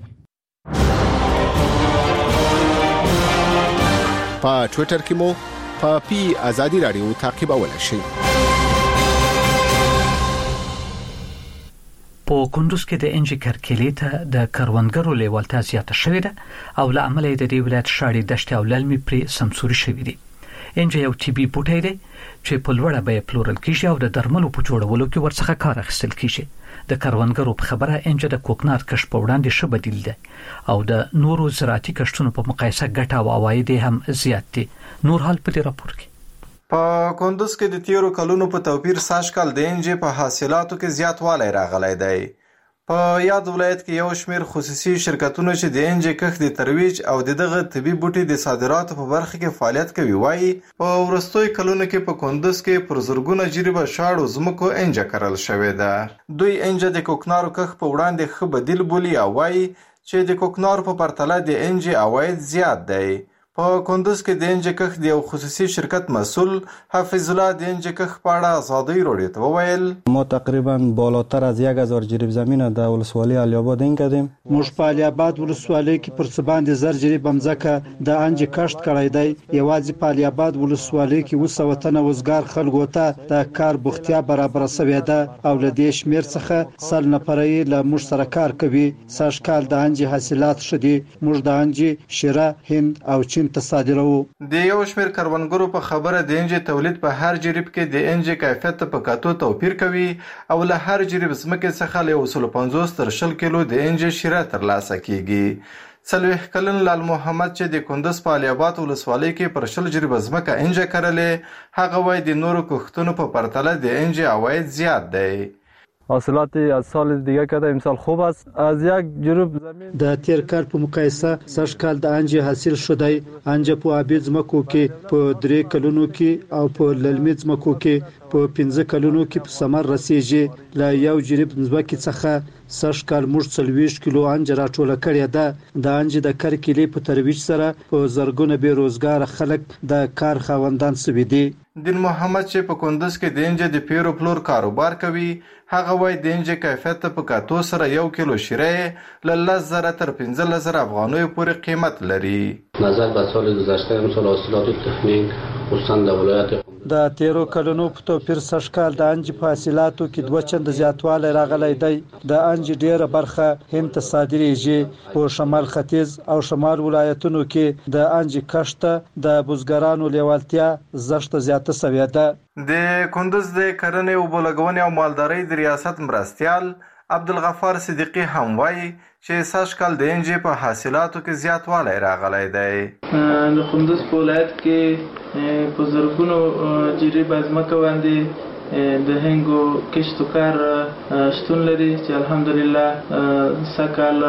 Speaker 13: په ټوئیټر کې مو په ازادي رادیو تعقیبولای شئ.
Speaker 1: په کندوز کې د انجی کرکلې ته د کروندګرو لیوالتیا زیاته شوې ده او له امله د دې ولایت شاړې دشت او للمي پرې سمسوري شوې دي. انجی یو TB بوټی دی چې په لوړه بیه پلورل کیږي او د درملو په جوړولو کې ورڅخه کار اخیستل کیږي. د کروندګرو په خبره انجی د کوکنار کښت په وړاندې ښه بدیل دی او د نورو زراعتي کښتونو په مقایسه ګټه او عواید هم زیات دي. نور حال په دې راپور کې
Speaker 18: په کندوز کې د تیرو کلونو په توپیر سږ کال د انجی په حاصلاتو کې زیاتوالی راغلی دی.
Speaker 4: په یاد ولایت کې یو شمېر خصوصي شرکتونه چې د انجی کښت د ترویج او دغه طبي بوټي د صادراتو په برخه کې فعالیت کوي وایي په ورستوي کلونو کې په کندوز کې پر زرګونه جریبه شاړو ځمکو انجه کرل شوې ده. دوی انجه د کوکنارو کښت په وړاندې ښه بدیل بولي او وایي چې د کوکنارو په پرتله د انجی عواید زیات دی. په کندوز کې د انجی کښت د یو خصوصي شرکت مسؤل حفیظ الله د انجی کښت په اړه ازادۍ راډیو ته وویل
Speaker 18: ما تقریبا بالاتر از 1000 جریب زمین در ولسوالی علی آباد این کردیم.
Speaker 12: موږ په علی آباد ولسوالۍ کې پر څه باندې 1000 جریب ځمکه د انجی کښت کړی دی. یوازې په علی آباد ولسوالۍ کې 200 تنه وزګار خلکو ته د کار بوختیا برابر شوې ده او له دې شمیر څخه 100 نفر یې له موږ سره کار کوي. سږ کال د انجی حاصلات ښه دي. موږ د انجی شیره هند او چین تصادرو.
Speaker 4: د یو شمېر کروندګرو په خبره د انجی تولید په هر جریب کې د انجی کیفیت په کتو توپیر کوي او له هر جریب ځمکې څخه له 150 تر 100 کیلو د انجی شیره ترلاسه کیږي. 40 کلن لال محمد چې د کندوز په علی آباد ولسوالۍ کې پر 100 جریب ځمکه انجی کرلې هغه وایي د نورو کښتونو په پرتله د انجی عواید زیات دی.
Speaker 18: حاصلات از سال دیگه کرده امسال خوب است. از یک جریب زمین
Speaker 12: د تیر کال په مقایسه سږ کال د انجی حاصل شوی. انجی په ابي ځمکو کې په 3 کلونو کې او په للمي ځمکو کې په 15 کلونو کې په ثمر رسیږي. له یو جریب ځمکې څخه سږ کال موږ 40 کیلو انجی راټوله کړې ده. د انجی د کرکیلې په ترویج سره په زرګونه بې روزګار خلک د کار خاوندان شوي دي.
Speaker 4: دین محمد چې په کندوز کې د انجی د پیرو پلور کاروبار کوي هغه وایي د انجی کیفیت په کتو سره 1 کیلو شیره له 10,000 تر 15,000 افغانیو پورې قیمت لري.
Speaker 19: نظر به سال گذشته امسال حاصلات تخمین خصوصا در ولایت
Speaker 12: د 13 کلونو په توپیر سږ کال د انجی په حاصلاتو کې 2 چند زیاتوالی راغلی دی. د انجی ډیره برخه هند ته صادریږي. په شمال ختیځ او شمال ولایتونو کې د انجی کښت د بزګرانو لیوالتیا زښته زیاته شوې ده.
Speaker 4: د کندوز د کرنې او بولګونې او مالدارۍ د ریاست مرستیال عبدالغفار صدیقی هم وایي چې سږ کال د انجی په حاصلاتو کې زیاتوالی راغلی دی.
Speaker 5: د کندوز په ولایت کې په زرګونو جریبه ځمکه باندې د هنګو کښت او کار شتون لري چې الحمدلله سږکال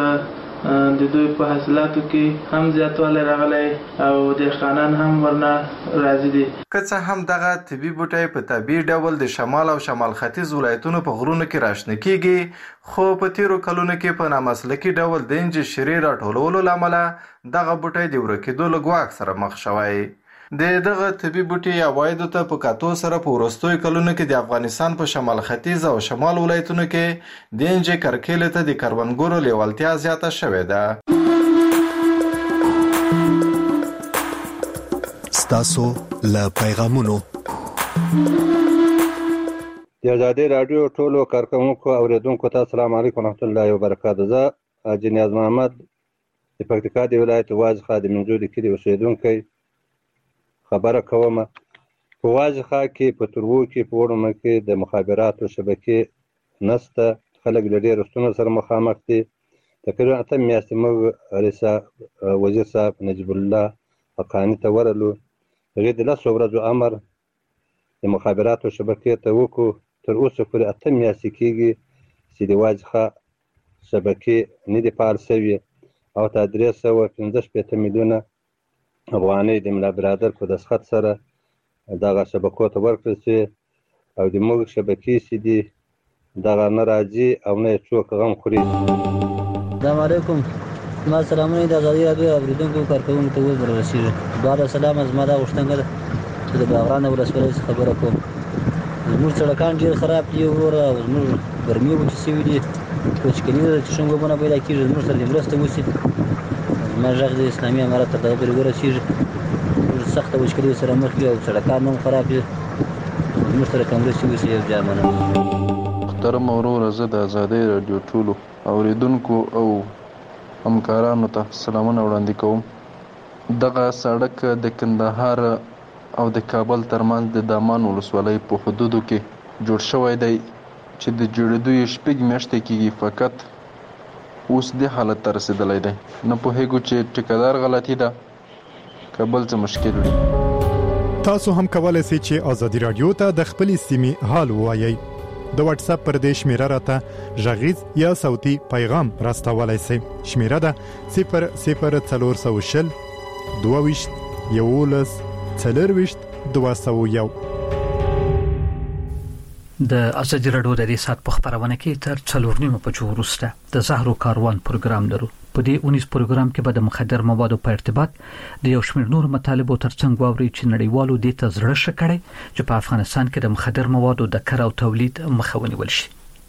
Speaker 5: د دوی په حاصلاتو کې هم زیاتوالی راغلی او دهقانان هم ورنه راضي دي.
Speaker 4: که څه هم دغه طبي بوټی په طبیعي ډول د شمال او شمال ختیځ ولایتونو په غرونو کې راشنه کیږي خو په تیرو کلونو کې په نامسلکي ډول د انجی شیرې راټولولو له امله دغه بوټی د ورکېدو له ګواښ سره مخ شوی. د دغه طبي بوټي عوایدو ته په کتو سره په وروستیو کلونو کې د افغانستان په شمال ختیځ او شمال ولایتونو کې د انجی کرکیلې ته د کروندګرو لیوالتیا زیاته شوې ده.
Speaker 20: ستاسو له پیغامونو
Speaker 21: د ازادي رادیو ټولو کارکونکو اوریدونکو ته السلام علیکم ورحمت الله وبرکاته. زه جنیاز محمد د پکتیکا د ولایت وازخه د منځوري کلي اوسیدونکی خبره کوم. په وازخه کې په تربو کې په وړو کې د مخابراتو شبکې نسته. خلک له ډېرو ستونزو سره مخامخ دي. تقریبا 8 میاشتې موږ وزیر صاحب نجیب الله حقاني ته ورغلو. هغې د 10 ورځو امر د مخابراتو شبکې ته وکړو. تر اوسه پورې 8 میاشتې کېږي چې د وازخه شبکې نه دي فعال شوي او تا 365 میلیونه افغانۍ د ملا برادر په دستخط سره دغه شبکو ته ورکړل شي او د موږ شبکې چې دي دغه نه راځي او نه څوک غم خوري.
Speaker 22: السلام علیکم. زما سلامونه د ازادي رادیو اوریدونکو کارکوونکو ته ور رسیږي. بعد سلام زما د غوښتنه ده چې د باغران ولسوالۍ خبره کوم. زموږ سړکان ډېر خراب دي او زموږ ګرمي وچې شوي دي. وچکالي ده چې شونګونه پیدا کېږي. زموږ سره دې مرسته وشي. زما غږ د اسلامي امارت ته دغه پورې ورسېږي. سخته وچکالي سره مخ دي او سړکان هم خراب دي. زموږ سره که مرستې وشي یو جا مننه.
Speaker 23: محترم وروره زه د ازادۍ راډیو ټولو اوریدونکو او همکارانو ته سلامونه وړاندې کوم. دغه سړک د کندهار او د کابل ترمنځ د دامان ولسوالۍ په حدودو کې جوړ شوی دی چې د جوړېدو یې 6 میاشتې کېږي. فقط اوس دې حالت ته رسېدلی دی. نه پوهېږو چې ټیکهدار غلطي ده که بل څه مشکل وي.
Speaker 9: تاسو هم کولای شئ چې ازادي رادیو ته د خپلې سیمې حال ووایئ. د واتس اپ پر دې شمیره راته ژغیز یا صوتي پیغام راستولای شئ. شمیره ده 00420 22 11 40 201.
Speaker 1: د ازادي راډیو د دې سات په خبرونه کې تر 4 بجو وروسته د زهرو کاروان پروګرام لرو. په دې 19 پروګرام کې به د مخدر موادو په ارتباط د یو شمېر نور مطالبو ترڅنګ واوري چې نړیوالو د تزړه شکړې چې په افغانستان کې د مخدر موادو د کار او تولید مخه ونیول شي.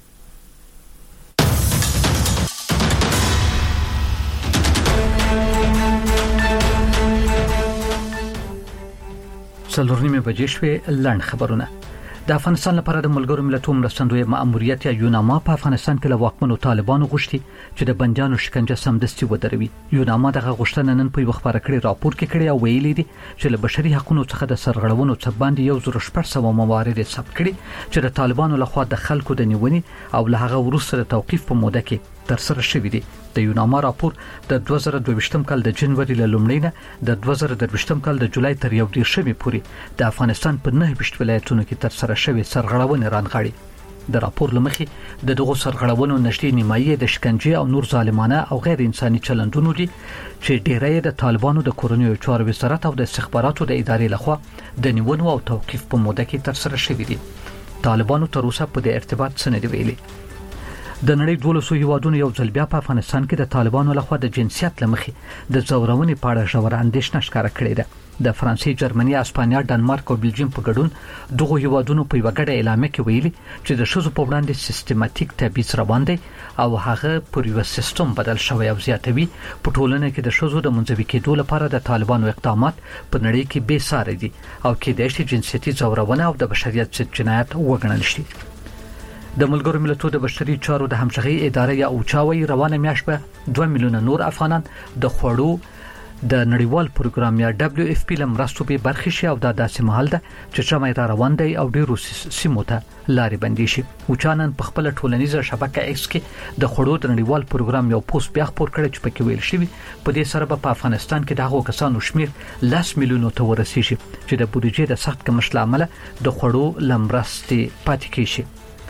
Speaker 1: څلورنیمه بجې شوې. لړن خبرونه. د افغانستان لپاره د ملګرو ملتونو مرستندوی مأموریت یا یوناما په افغانستان کې له واکمنو طالبانو غوښتي چې د بندیانو شکنجه سمدستي ودروي. یوناما دغه غوښتنه نن په خبره کړي راپور کې کړي او ویلي دي چې له بشري حقوقو څخه د سرغړونو څخه باندې 1400 موارد ثبت کړي چې د طالبانو لخوا د خلکو د نیونې او له هغه وروسته د توقيف په موده کې تر سره شوې دي. د یوناما راپور د 2022 کال د جنوري له لومړۍ نه د 2023 کال د جولای تر 1 پورې د افغانستان په 9 ولایتونو کې تر سره شوې سرغړونې رانغاړي. د راپور لمخې د دغو سرغړونو نږدې نیمایي د شکنجه او نور ظالمانه او غیر انساني چلندونو دي چې ډیری د طالبانو د کورنیو چارو وزارت او د استخباراتو د ادارې لخوا د نیونو او توقيف په موده کې تر سره شوې دي. طالبانو تر اوسه په دې ارتباط څه نه دی ویلي. د نړۍ 1200 هیوادونو یو ځل بیا په افغانستان کې د طالبانو لخوا د جنسیت لمخې د زورونې په اړه ژوره اندېښنه ښکاره کړې ده. د فرانسې، جرمني، اسپانیا، ډنمارک او بلجیم په ګډون دغه هیوادونو په وګړه اعلان کې ویلي چې د شذو په وړاندې سیستماتیک تبعیض روان دی او هغه پر یو سیستم بدل شوی او زیاتوي. په ټولنه کې د شذو د منځوي کېدو لپاره د طالبانو اقدامات په نړۍ کې بې ساري دي او کېدای شي جنسيتي زورونه او د بشریت ضد جنایت وګڼل شي. د ملګرو ملتونو د بشري چارو د همغږي ادارې یا اوچاوي روانه میاشت به 2 میلیونه نور افغانان د خوړو د نړیوال پروګرام یا WFP لمرستو به برخه شي او د داسې محل ده چې شمه را روان دی او ډیرو سیمو ته لارې بندي شي. اوچانن په خپل ټولنیزه شبکه ایکس کې د خوړو د نړیوال پروګرام یو پوسټ بیا خپور کړی چې پکې ویل شوی په دې سره په افغانستان کې دغه کسانو شمیر 10 میلیونو ته ورسیږي چې د بودیجې د سخت کمښت لامل د خوړو لمرستي پاتې کیږي.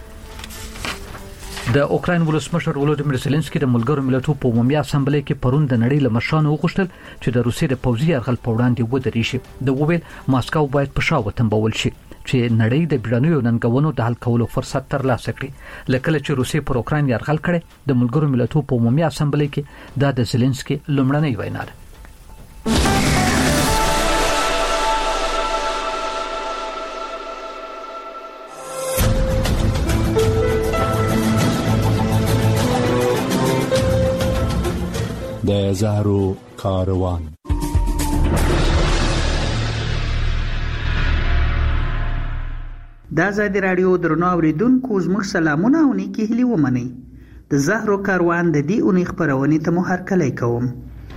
Speaker 1: د اوکراین ولسمشر ولودیمیر زيلنسکي د ملګرو ملتونو په عمومي اسامبلې کې پرون د نړۍ له مشرانو وغوښتل چې د روسیې د پوځي یرغل په وړاندې ودرېږي شي. د وویل ماسکو باید په شا وتمبول شي چې نړۍ د بیړنیو ننګونو د حل کولو فرصت ترلاسه کړي. لکه چې روسیې پر اوکراین یرغل کړي د ملګرو ملتونو په عمومي اسامبلې کې د زيلنسکي لومړنۍ وینا ده.
Speaker 15: د زهرو کاروان.
Speaker 2: د ازادي راډیو درنو اوریدونکو زموږ سلامونه او نیکی هیلې ومنئ. د زهرو کاروان د دې اونۍ خبرونه ته مو هرکلی کوم.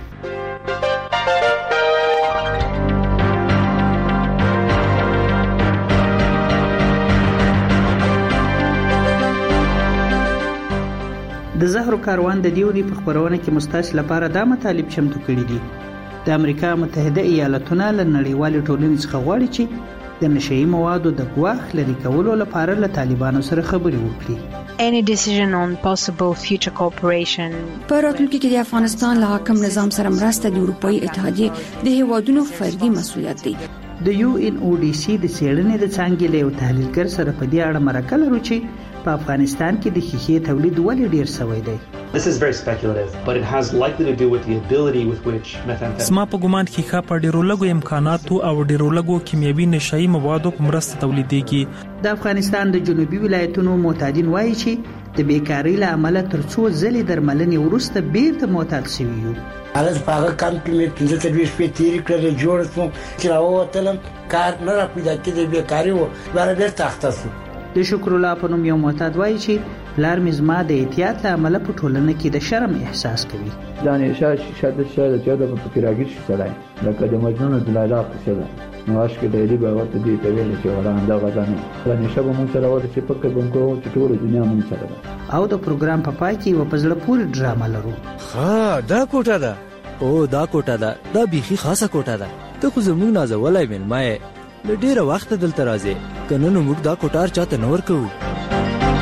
Speaker 2: د زهرو کاروان د دیونی په خبرونه کې مستاس لپاره دا مطالب چمتو کړی دي. د امریکا متحده ایالاتونو له نړیوال ټولنې څخه غواړي چې د نشئی موادو د ګواښ لري کولو لپاره له طالبانو سره خبرې وکړي.
Speaker 6: Any decision on possible future cooperation.
Speaker 8: په راتلونکي کې د افغانستان له حاکم نظام سره مرسته د اروپאי اتحادیې د هیوادونو فردي مسؤلیت دی.
Speaker 2: د UNODC د څېړنې د څانګې له یو تحلیلګر سره په دې اړه مرکه لرو چې په افغانستان کې د ښیښې تولید ولې ډیر شوی دی.
Speaker 24: This is very speculative, but it has likely to do with the ability with which methamphetamine.
Speaker 25: سما په ګومان ښیښه په ډیرو لږو امکاناتو او ډیرو لږو کیمیاوي نشئی موادو په مرسته تولیدېږي.
Speaker 2: د افغانستان د جنوبي ولایتونو معتادین وایي چې د بیکاری له امله تر څو ځلې درملنې وروسته بیرته معتاد شوي یو.
Speaker 26: الز پاغه کمپلیټ 15 شپې تیر کړل جوړ شو چې راووتلم کار نه را پیدا کېده بیکاری و بل بیرته اخته شو.
Speaker 2: د شکر الله په نوم یو معتاد وایي چې پلار مې زما د احتیاط له امله په ټولنه کې د شرم احساس کوي.
Speaker 27: دانې شاده چې د فکر راګیر شي سړی لکه د مجنون د لیلا قصه ده. نو عاشق د دې به ورته دی ته ویل چې وړاندې غزانه باندې شبو مون سره ورته چې پکې بونکو چې ټول دنیا مون سره ده.
Speaker 2: او د پروګرام په پای کې و پزړه پوری ډراما لرو.
Speaker 28: ها دا کوټه ده. او دا کوټه ده. دا بيخي خاصه کوټه ده. ته خو زموږ نازولای مې له ډیره وخت دلته راځي. کنه نو موږ دا کوټار چاته نور کوو.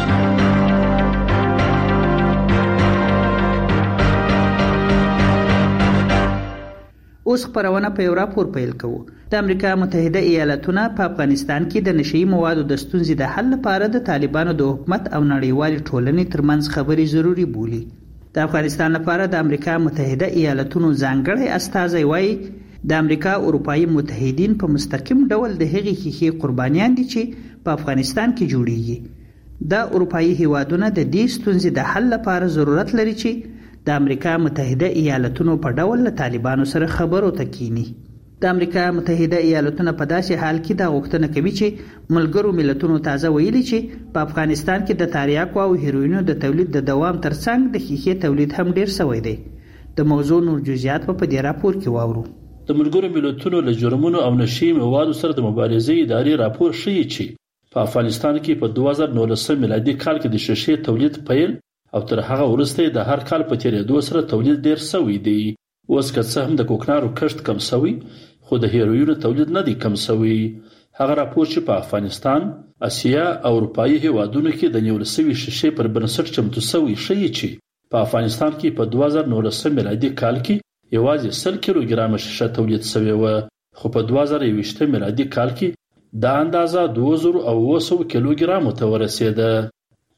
Speaker 2: اوس خبرونه په یو راپور پیل کوو. د امریکا متحده ایالاتونه په افغانستان کې د نشئی موادو د ستونزې د حل لپاره د طالبانو د حکومت او نړیوال ټولنې ترمنځ خبرې ضروری بولي. د افغانستان لپاره د امریکا متحده ایالاتونو ځانګړی استازی وایي د امریکا اروپایي متحدین په مستقیم ډول د هغې ښیښې قربانیان دي چې په افغانستان کې جوړیږي. د اروپایي هیوادونه د دې ستونزې د حل لپاره ضرورت لري چې د امریکا متحده ایالاتونو په ډول له طالبانو سره خبرو ته کینی. د امریکا متحده ایالاتونه په داسې حال کې دا غوښتنه کوي چې ملګرو ملتونو تازه ویلي چې په افغانستان کې د تریاکو او هیروینو د تولید د دوام ترڅنګ د ښیښې تولید هم ډیر شوی دی. د موضوع نور جزئیات په دې راپور کې واورو.
Speaker 3: د ملګرو ملتونو له جرمونو او نشئی موادو سره د مبارزې ادارې راپور ښیي چې په افغانستان کې په 2019 میلادي کال کې د ښیښې تولید پیل او تر هغه وروسته د هر کال په تیریدو سره تولید ډیر شوی دی. اوس که څه هم د کوکنارو کښت کم شوی خو د هیروینو تولید نه دی کم شوی. هغه راپور چې په افغانستان، اسیا او اروپایي هیوادونو کې د نیول شوي ښیښې پر بنسټ چمتو شوی ښیي چې په افغانستان کې په 2019 میلادي کال کې یوازې 100 کیلوګرام ښیښه تولید شوې وه، خو په 2021 میلادي کال کې دا اندازه 2800 کیلوګرامو ته ورسېده.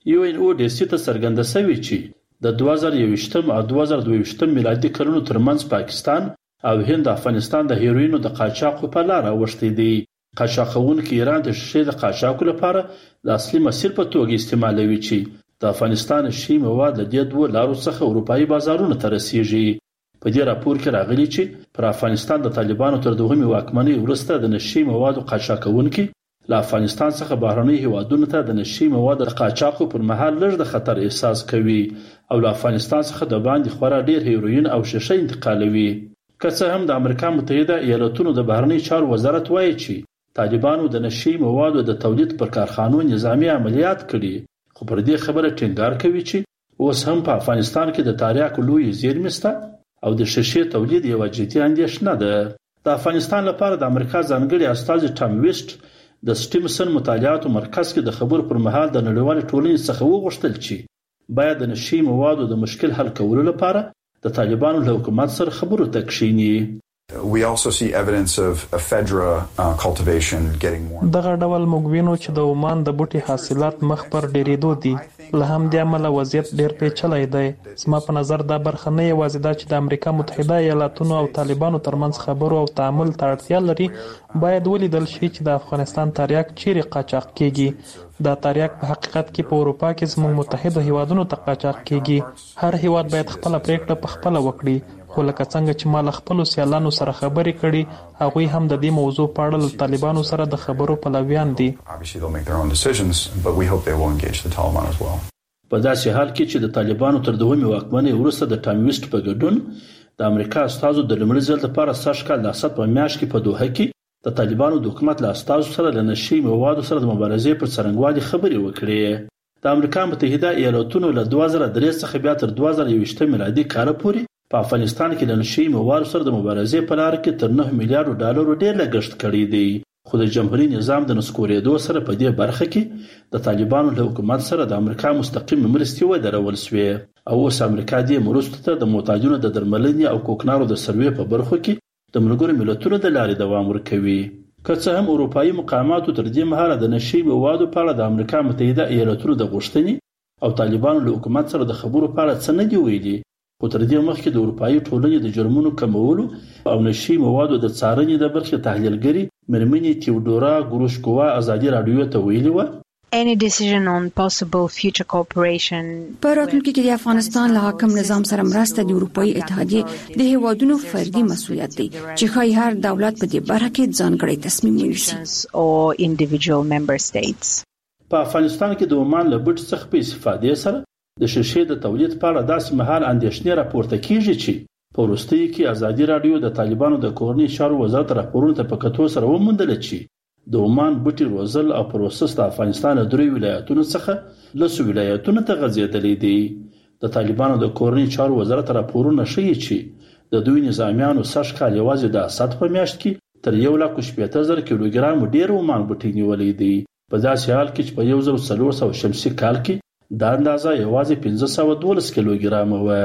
Speaker 3: UNODC ته څرګنده شوې چې د 2021 او 2022 میلادي کلونو ترمنځ پاکستان او هند افغانستان د هیروینو د قاچاق په لار اوښتي دي. قاچاقونکي ایران د ښیښې د قاچاق لپاره د اصلي مسیر په توګه استعمالوي چې د افغانستان شی مواد له دې دوه لارو څخه اروپایي بازارونو ته رسیږي. په دې راپور کې راغلي چې پر افغانستان د طالبانو تر دوهمې واکمنۍ وروسته د نشئی موادو قاچاقونکي له افغانستان څخه بهرنۍ هیوادونو ته د نشئی موادو د قاچاقو پر مهال لږ د خطر احساس کوي او له افغانستان څخه د باندې خورا ډیر هیروین او ښیښه انتقالوي. که څه هم د امریکا متحده ایالاتونو د بهرنۍ چارو وزارت وایي چې طالبانو د نشئی موادو د تولید پر کارخانو نظامي عملیات کړي، خو پر دې خبره ټینګار کوي چې اوس هم په افغانستان کې د تریاکو لوی زیرمې شته او د ښیښې تولید یوه جدي اندېښنه ده. د افغانستان لپاره د امریکا ځانګړي استازي ټام ویسټ د سټیمسن مطالعاتو مرکز کې د خبرو پر مهال د نړیوال ټولنې څخه وغوښتل چې باید د نشئی موادو د مشکل حل کولو لپاره د طالبانو له حکومت سره خبرو ته کښیني.
Speaker 7: We also see evidence of ephedra cultivation getting more.
Speaker 25: دغه ډول موږ وینو چې د عمان د بوټي حاصلات مخ پر ډیریدو دي. له همدې امله وضعیت ډیر پیچلی دی. زما په نظر دا برخه نه یوازې دا چې د امریکا متحده ایالاتونو او طالبانو ترمنځ خبرو او تعامل ته اړتیا لري، باید ولیدل شي چې د افغانستان تریاک چیرې قاچاق کیږي. دا تریاک په حقیقت کې په اروپا کې زموږ متحده هیوادونو ته قاچاق کیږي. هر هیواد باید خپله پریکړه په خپله وکړي. خو لکه څنګه چې ما له خپلو سیالانو سره خبرې کړي، هغوی هم د دې موضوع په اړه له طالبانو سره د خبرو پلویان دي.
Speaker 3: په داسې حال کې چې د طالبانو تر دوهمې واکمنۍ وروسته د ټام ویسټ په ګډون د امریکا استازو د لومړي ځل لپاره سږ کال د اسد په میاشت کې په دوحه کې د طالبانو د حکومت له استازو سره له نشئی موادو سره د مبارزې پر څرنګوالي خبرې وکړې. د امریکا متحده ایالاتونو له 2003 څخه بیا تر 2021 میلادي کال پورې په افغانستان کې د نشئی موادو سره د مبارزې په لار کې تر 9 میلیارډ ډالرو ډیر لګښت کړی دی. خو د جمهوریت نظام د نسکورېدو سره په دې برخه کې د طالبانو له حکومت سره د امریکا مستقیم مرستې ودرول شوې او اوس امریکا دې مرستو ته د محتاجانو د درملنې او کوکنارو د سروې په برخو کې د ملګرو ملتونو د لارې دوام ورکوي. که څه هم اروپایي مقاماتو تر دې مهاله د نشئی موادو په اړه د امریکا متحده ایالاتونو د غوښتنې او طالبانو له حکومت سره د خبرو په اړه څه نه دي ویلي، خو تر دې مخکې د اروپایي ټولنې د جرمونو کمولو او نشئی موادو د څارنې د برخې تحلیلګرې مېرمنې تیودورا ګروشکووا ازادي راډیو ته ویلي وه
Speaker 6: Any decision on possible future cooperation.
Speaker 8: په راتلونکي کې د افغانستان له حاکم نظام سره مرسته د اروپایي اتحادیې د هیوادونو فردي مسؤلیت دی چې ښایي هر دولت په دې برخه کې ځانګړی تصمیم ونیسي.
Speaker 6: Or individual member states.
Speaker 3: په افغانستان کې د عمان له بوټي څخه په استفادې سره د ښیښې د تولید په اړه داسې مهال اندېښنې راپورته کیږي چې په وروستیو کې ازادي راډیو د طالبانو د کورنۍ چارو وزارت راپورونو ته په کتو سره وموندله چې د عمان بوټي روزل او پروسس د افغانستان له 3 ولایتونو څخه 10 ولایتونو ته غځېدلی دی. د طالبانو د کورنۍ چارو وزارت راپورونه ښیي چې د دوی نظامیانو سږ کال یوازې د اسد په میاشت کې تر 1,80,000 کیلوګرام ډیر عمان بوټي نیولې دي. په داسې حال کې چې په 1400 شمسي کال کې دا اندازه یوازې 512 کیلوګرام وه.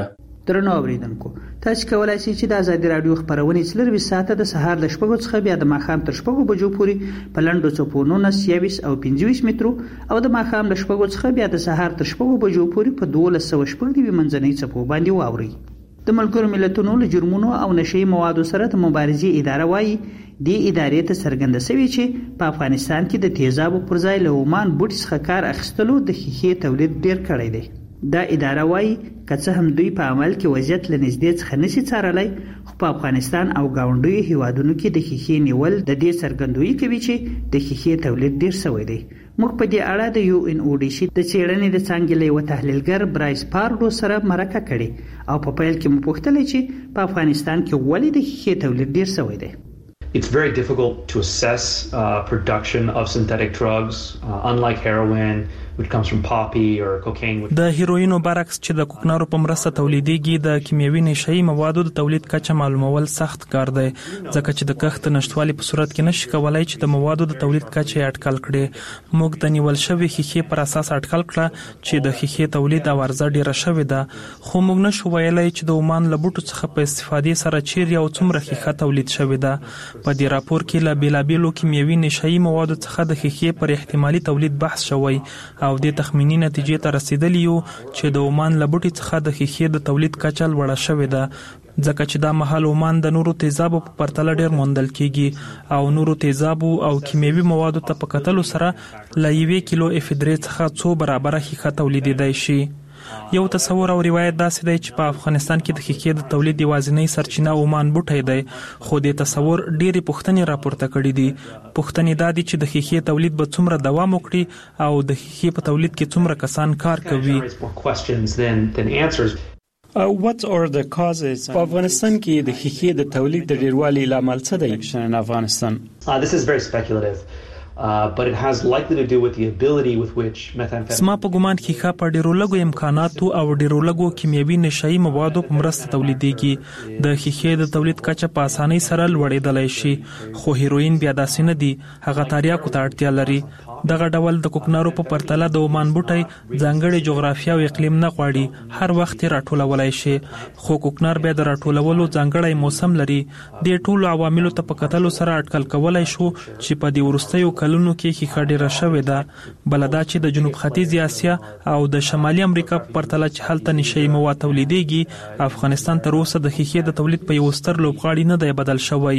Speaker 2: درنو اوریدونکو تاسو کولای شئ چې د آزادي رادیو خبرونه څلور ساعته د سهار ل 8 څخه بیا د ماښام تر 8 بجو پورې په لنډو چوپونو 29 او 25 مترو او د ماښام ل 8 څخه بیا د سهار تر 8 بجو پورې په 1200 دی منځنۍ چپو باندې واوري. د ملګرو ملتونو له جرمونو او نشئی موادو سره د مبارزې اداره وایي د ادارې ته څرګنده شوی چې په افغانستان کې د تیزابو پر ځای له عمان بوټي څخه کار اخیستلو د ښیښې تولید ډیر کړی دی. دا اداره وایي که څه هم دوی په عمل کې وضعیت له نږدې څخه نشي څارلی خو په افغانستان او ګاونډیو هیوادونو کې د ښیښې نیول د دې څرګندویي کوي چې د ښیښې تولید ډیر شوی دی. موږ په دې اړه د UNODC د څېړنې د څانګې له یوه تحلیلګر برایس پارډو سره مرکه کړې او په پیل کې مو پوښتلې چې په افغانستان کې ولې د ښیښې تولید ډیر شوی دی.
Speaker 24: It's very difficult to assess production of synthetic drugs, unlike heroin, which comes from poppy or cocaine.
Speaker 25: د هیروینو برعکس چې د کوکنارو په مرسته تولیدېږي د کیمیاوي نشئی موادو د تولید کچه معلومول سخت کار دی ځکه چې د کښت نشټوالي په صورت کې نشي کولای چې د موادو د تولید کچه اټکل کړي. موږ د نیول شوی ښیښې پر اساس اټکل کړه چې د ښیښې تولید او عرضه ډیره شوې ده خو موږ نشو ویلای چې د عمان له بوټو څخه په استفادې سره چیرې او څومره ښیښه تولید شوې ده. په دې راپور کې له بیلابیلو کیمیاوي نشئی موادو څخه د ښیښې پر احتمالي تولید بحث شوی او د تخمینی نتیجې ته رسیدلی یو چې د عمان له بوټي څخه د ښیښې د تولید کچه لوړه شوې ده ځکه چې دا مهال عمان د نورو تیزابو په پرتله ډیر موندل کیږي او نورو تیزابو او کیمیاوي موادو ته په کتلو سره له 1 کیلو افیدرې څخه څو برابره ښیښه تولیدېدای شي. یو تصور او روایت داسې دی چې په افغانستان کې د ښیښې د تولید یوازینی سرچینه عمان بوټی دی خو د تصور ډېرې پوښتنې راپورته کړي دي. پوښتنې دا دي چې د ښیښې تولید به څومره دوام وکړي او د ښیښې په تولید کې څومره کسان کار کوي.
Speaker 10: What are the causes په افغانستان کې د ښیښې د تولید د ډیروالي لامل څه دی in افغانستان؟
Speaker 24: This is very speculative. But it has likely to do with the ability with which methamphetamine.
Speaker 25: سما په ګومان ښیښه په ډیرو لږو امکاناتو او ډیرو لږو کیمیاوي نشئی موادو په مرسته تولیدېږي. د ښیښې د تولید کچه په اسانۍ سره لوړېدلی شي خو هیروین بیا داسې نه دي، هغه تریاکو ته اړتیا لري. دغه ډول د کوکنارو په پرتله د عمان بوټی ځانګړې جغرافیه او اقلیم نه غواړي، هر وخت یې راټولولای شي خو کوکنار بیا د راټولولو ځانګړی موسم لري. دې ټولو عواملو ته په کتلو سره اټکل کولای شو چې په دې وروستیو کلونو کې ښیښه ډیره شوې ده. بله دا چې د جنوب ختیځې اسیا او د شمالي امریکا په پرتله چې هلته نشئی مواد تولیدېږي افغانستان تر اوسه د ښیښې د تولید په یو ستر لوبغاړي نه دی بدل شوی.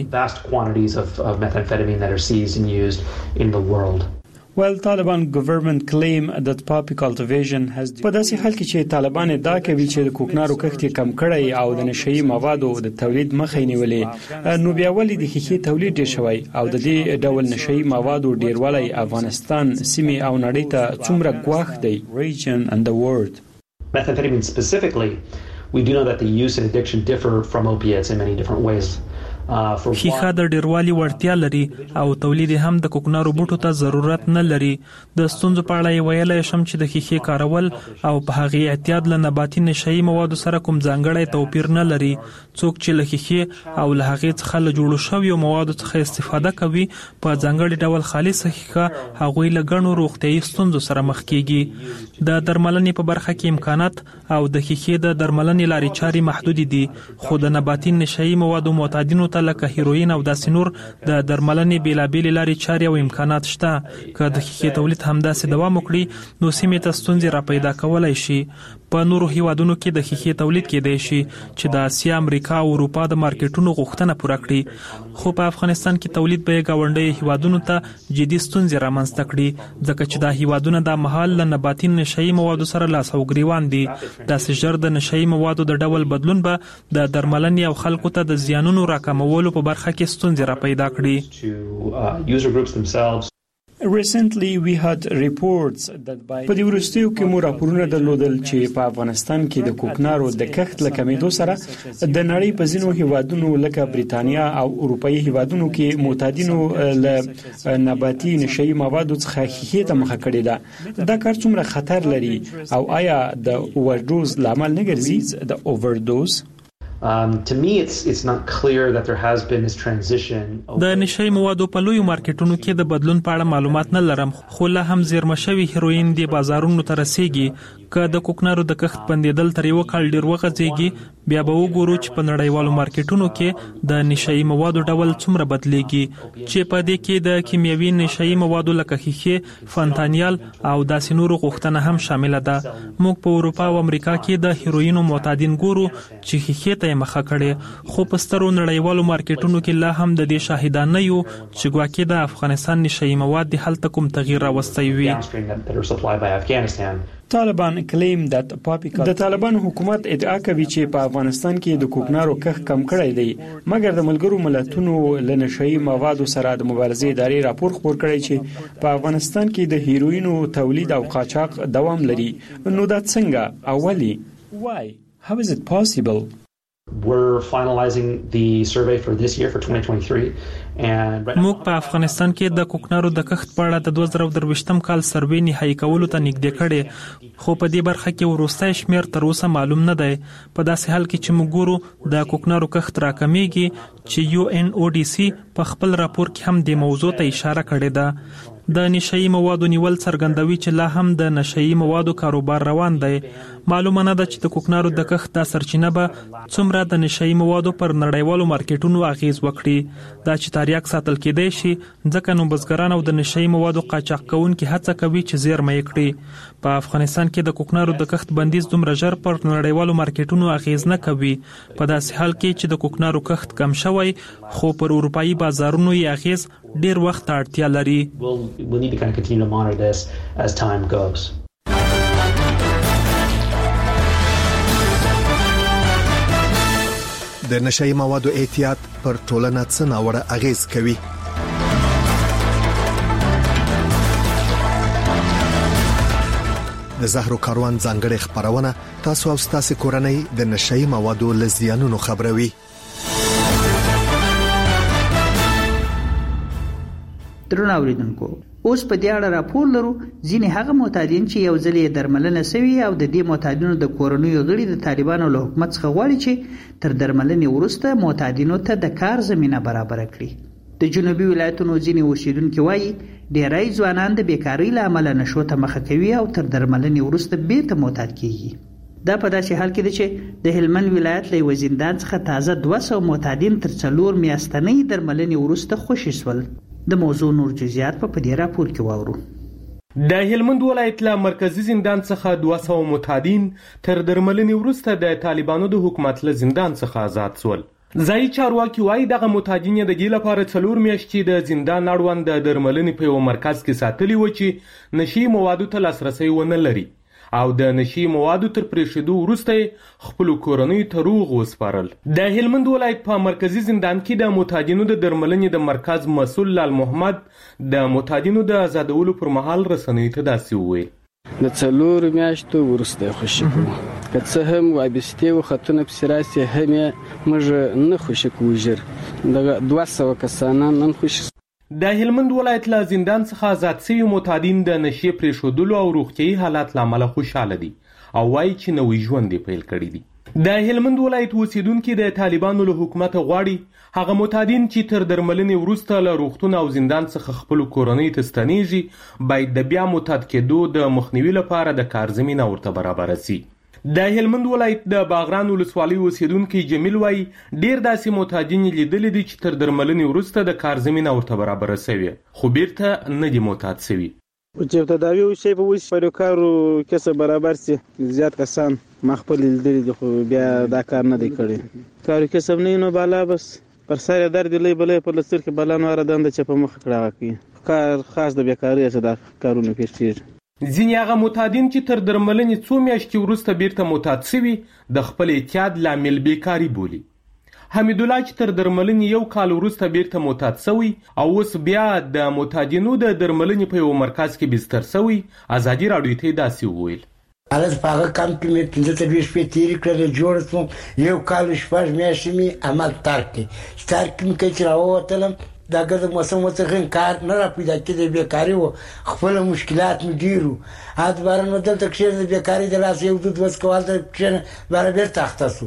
Speaker 10: Well, Taliban government claim that poppy cultivation has په داسې حال کې چې طالبان ادعا کوي چې د کوکنارو کښت کم کړی او د نشئی موادو د تولید مخه نیولې، نو بیا ولې د ښیښې تولید ډیر شوی او د دې ډول نشئی موادو ډیروالی افغانستان سیمې او نړۍ ته څومره ګواښ دی؟ region and the world.
Speaker 24: Methamphetamine specifically, we do know that the use and addiction differ from opiates in many different ways.
Speaker 25: ښیښه د ډیروالي وړتیا لري او تولید هم د کوکنارو بوټو ته ضرورت نه لري. د ستونزو په اړه یې ویلی شم چې د ښیښې کارول او په هغې اعتیاد له نباتي نشئی موادو سره کوم ځانګړی توپیر نه لري. څوک چې له ښیښې او له هغې څخه له جوړو شویو موادو څخه استفاده کوي په ځانګړي ډول خالصه ښیښه هغوی له ګڼو روغتیایي ستونزو سره مخ کیږي. د درملنې په برخه کې امکانات او د ښیښې د درملنې لارې چارې محدودې دي خو د نباتي نشئی موادو معتادینو لکه هیروین او داسې نور د درملنې بیلابیلې لارې چارې او امکانات شته. که د ښیښې تولید همداسې دوام وکړي نو سیمې ته ستونزې را پیدا کولی شي. په نورو هیوادونو کې د ښیښې تولید کېدای شي چې د اسیا، امریکا او اروپا د مارکیټونو غوښتنه پوره کړي خو په افغانستان کې تولید به ګاونډي هیوادونو ته جدي ستونزې رامنځته کړي ځکه چې دا هیوادونه د مهال له نباتي نشئی موادو سره لاس او ګریوان دي. داسې ژر د نشئی موادو د ډول بدلون به د درملنې او خلکو ته د زیانونو راکمولو په برخه کې ستونزې را پیدا کړي.
Speaker 10: Recently we had reports that په دې وروستیو کې مو راپورونه درلودل چې په افغانستان کې د کوکنارو د کښت له کمیدو سره د نړۍ په ځینو هیوادونو لکه بریتانیا او اروپایي هیوادونو کې معتادینو له نباتي نشئی موادو څخه ښیښې ته مخه کړې ده. دا کار څومره خطر لري او آیا د اوورډوز لامل نه ګرځي؟ د اوورډوز
Speaker 24: To me it's not clear that there has been this transition.
Speaker 25: د نشئی موادو په لوی مارکیټونو کې د بدلون په اړه معلومات نه لرم، خو لا هم زیرمه شوی هیروین د بازارونو ته رسیږي. که د کوکنارو د کښت بندیدل تر یو کال ډیر وغځيږي، بیا به وګورو چې په نړیوالو مارکیټونو کې د نشئی موادو ډول څومره بدلېږي، چې په دې کې د کیمیاوي نشئی موادو لکه ښيښې، فانتانیل او داسې نورو غوښتنه هم شامل ده. موږ په اروپا او امریکا کې د هیروینو معتادین ګورو چې ښيښې ته مخه کړي، خو په سترو نړیوالو مارکیټونو کې لا هم د دې شاهدان نه یو چې ګواکې د افغانستان نشئی مواد د هلته کوم تغییر راوستی وي.
Speaker 10: طالبان د طالبان حکومت ادعا کوي چې په افغانستان کې د کوکنارو کښت کم کړی دی، مګر د ملګرو ملتونو له نشئی موادو سره د مبارزې ادارې راپور خپور کړی چې په افغانستان کې د هیروینو تولید او قاچاق دوام لري. نو دا څنګه او ولې؟ Why? How is it possible?
Speaker 24: We're finalizing the survey for this year for 2023 and
Speaker 25: موږ په افغانستان کې د کوکنارو د کښت په اړه د 2023م کال سروې نهایی کولو ته نږدې کړي، خو په دې برخه کې وروستۍ شمیر تر اوسه معلوم نه دی. په داسې حال کې چې موږ ګورو د کوکنارو کښت راکمېږي، چې UNODC په خپل راپور کې هم د موضوع ته اشاره کړې ده. د نشئی موادو نیول څرګندوي چې لا هم د نشئی موادو کاروبار روان دی. معلومه نه ده چې د کوکنارو د کښت د سرچینه به څومره د نشئی موادو پر نړیوالو مارکیټونو اغیز وکړي. دا چې تاریخ ساتل کېدای شي، ځکه نو بزګران او د نشئی موادو قاچاق کوونکي هڅه کوي چې زیرمه یې کړي. په افغانستان کې د کوکنارو د کښت بندیز دومره ژر پر نړیوالو مارکیټونو اغیز نه کوي، په داسې حال کې چې د کوکنارو کښت کم شوی، خو پر اروپایي بازارونو یې اغیز ډیر وخت اړتیا لري.
Speaker 24: We'll need to kind of continue to monitor this as time goes.
Speaker 20: د نشئی موادو احتیاط پر ټولنه څه ناوړه اغیز کوي؟ د زهرو کاروان ځانګړي خبرونه تاسو او تاسو کورنۍ د نشئی موادو له زیانونو خبروي.
Speaker 2: درنو اوریدونکو، اوس په دې اړه راپور لرو ځینې هغه معتادین چې یو ځل یې درملنه سوي او د دې معتادینو د کورنیو غړي د طالبانو له حکومت څخه غواړي چې تر درملنې وروسته معتادینو ته د کار زمينه برابر کړي. د جنوبي ولایتونو ځینې اوسیدونکو وایي ډېری ځوانان د بیکاری له امله نشو ته مخه کوي او تر درملنې وروسته بیرته معتاد کیږي. دا په داسې حال کې ده چې د هلمند ولایت له یو زندان څخه تازه 200 معتادین تر 4 میاشتنۍ درملنې وروسته خوشي شول. د موضوع نور جزئیات په دې راپور کې واورو.
Speaker 11: د هلمند ولایت له مرکزی زندان څخه 200 معتادین تر درملنې وروسته د طالبانو د حکومت له زندان څخه آزاد شول. ځایي چارواکي وایي دغه معتادین د دې لپاره 4 میاشتې د زندان اړوند د درملنې په یو مرکز کې ساتلي و چې نشي موادو ته لاسرسي ونه لري او د نشي موادو تر پریښودو وروسته خپل کورنۍ ته روغ وسپارل. د هلمند ولایت په مرکزی زندان کې د معتادینو د درملنې د مرکز مسؤل لال محمد د معتادینو د آزادولو پر مهال رسنۍ ته داسې وویل:
Speaker 12: د 4 میاشتو وروسته خوشی کوم، که څه هم وابسته وختونه په سراسي هم موږ نه خوشی کوجر دغه 200 کسانه نن خوشی.
Speaker 11: د هلمند ولایت له زندان څخه آزاد شوي معتادین د نشي پریښودلو او روغتیايي حالات له امله خوشاله دي او وایي چې نوی ژوند یې پیل کړی دی. د هلمند ولایت اوسیدونکي د طالبانو له حکومت غواړي هغه معتادین چې تر درملنې وروسته له روغتون او زندان څخه خپل کورنۍ ته ستنیږي باید د بیا معتاد کېدو د مخنیوي لپاره د کار زمینه ورته برابر شي. د هلمند ولایت د باغران ولسوالۍ اوسیدونکي جمیل وایي ډیر داسې معتادین لیدلي دي چې تر درملنې وروسته د کار زمینه ورته برابر شوی خو بیرته نه دي معتاد شوي.
Speaker 13: چې تداوی وشي په وس په کارو کسب برابر سي زیات کسان مخبل لیدلي دي خو بیا دا کار نه دی کړی. کارو کسب نه نو بالا بس پر سره درد لې بلې په لستر کې بلان واره دند چې په مخ کړه کوي کار خاص د بیکاری څخه دا کارونه پیښیږي.
Speaker 11: ځینې هغه معتادین چې تر درملنې 2 میاشتې وروسته بیرته معتاد شوي د خپل اعتیاد لامل بیکاري بولي. حمید الله چې تر درملنې 1 کال وروسته بیرته معتاد شوی او اوس بیا د معتادینو د درملنې په یو مرکز کې بستر شوی ازادي راډیو ته داسې وویل:
Speaker 26: الز پاغه کم کې 15 شپې تیرې کړې جوړ شوم 1 کال 6 میاشتې می عمل ترک کې چې راووتلم دا ګرځم موسم وڅخه کار نه را پیدا کېږي بیکاری و خپل مشکلات مې ډیرو اته بارنه دلته کې بیکاری د لاس یو د وس کول ته بار بیرته تخته شو.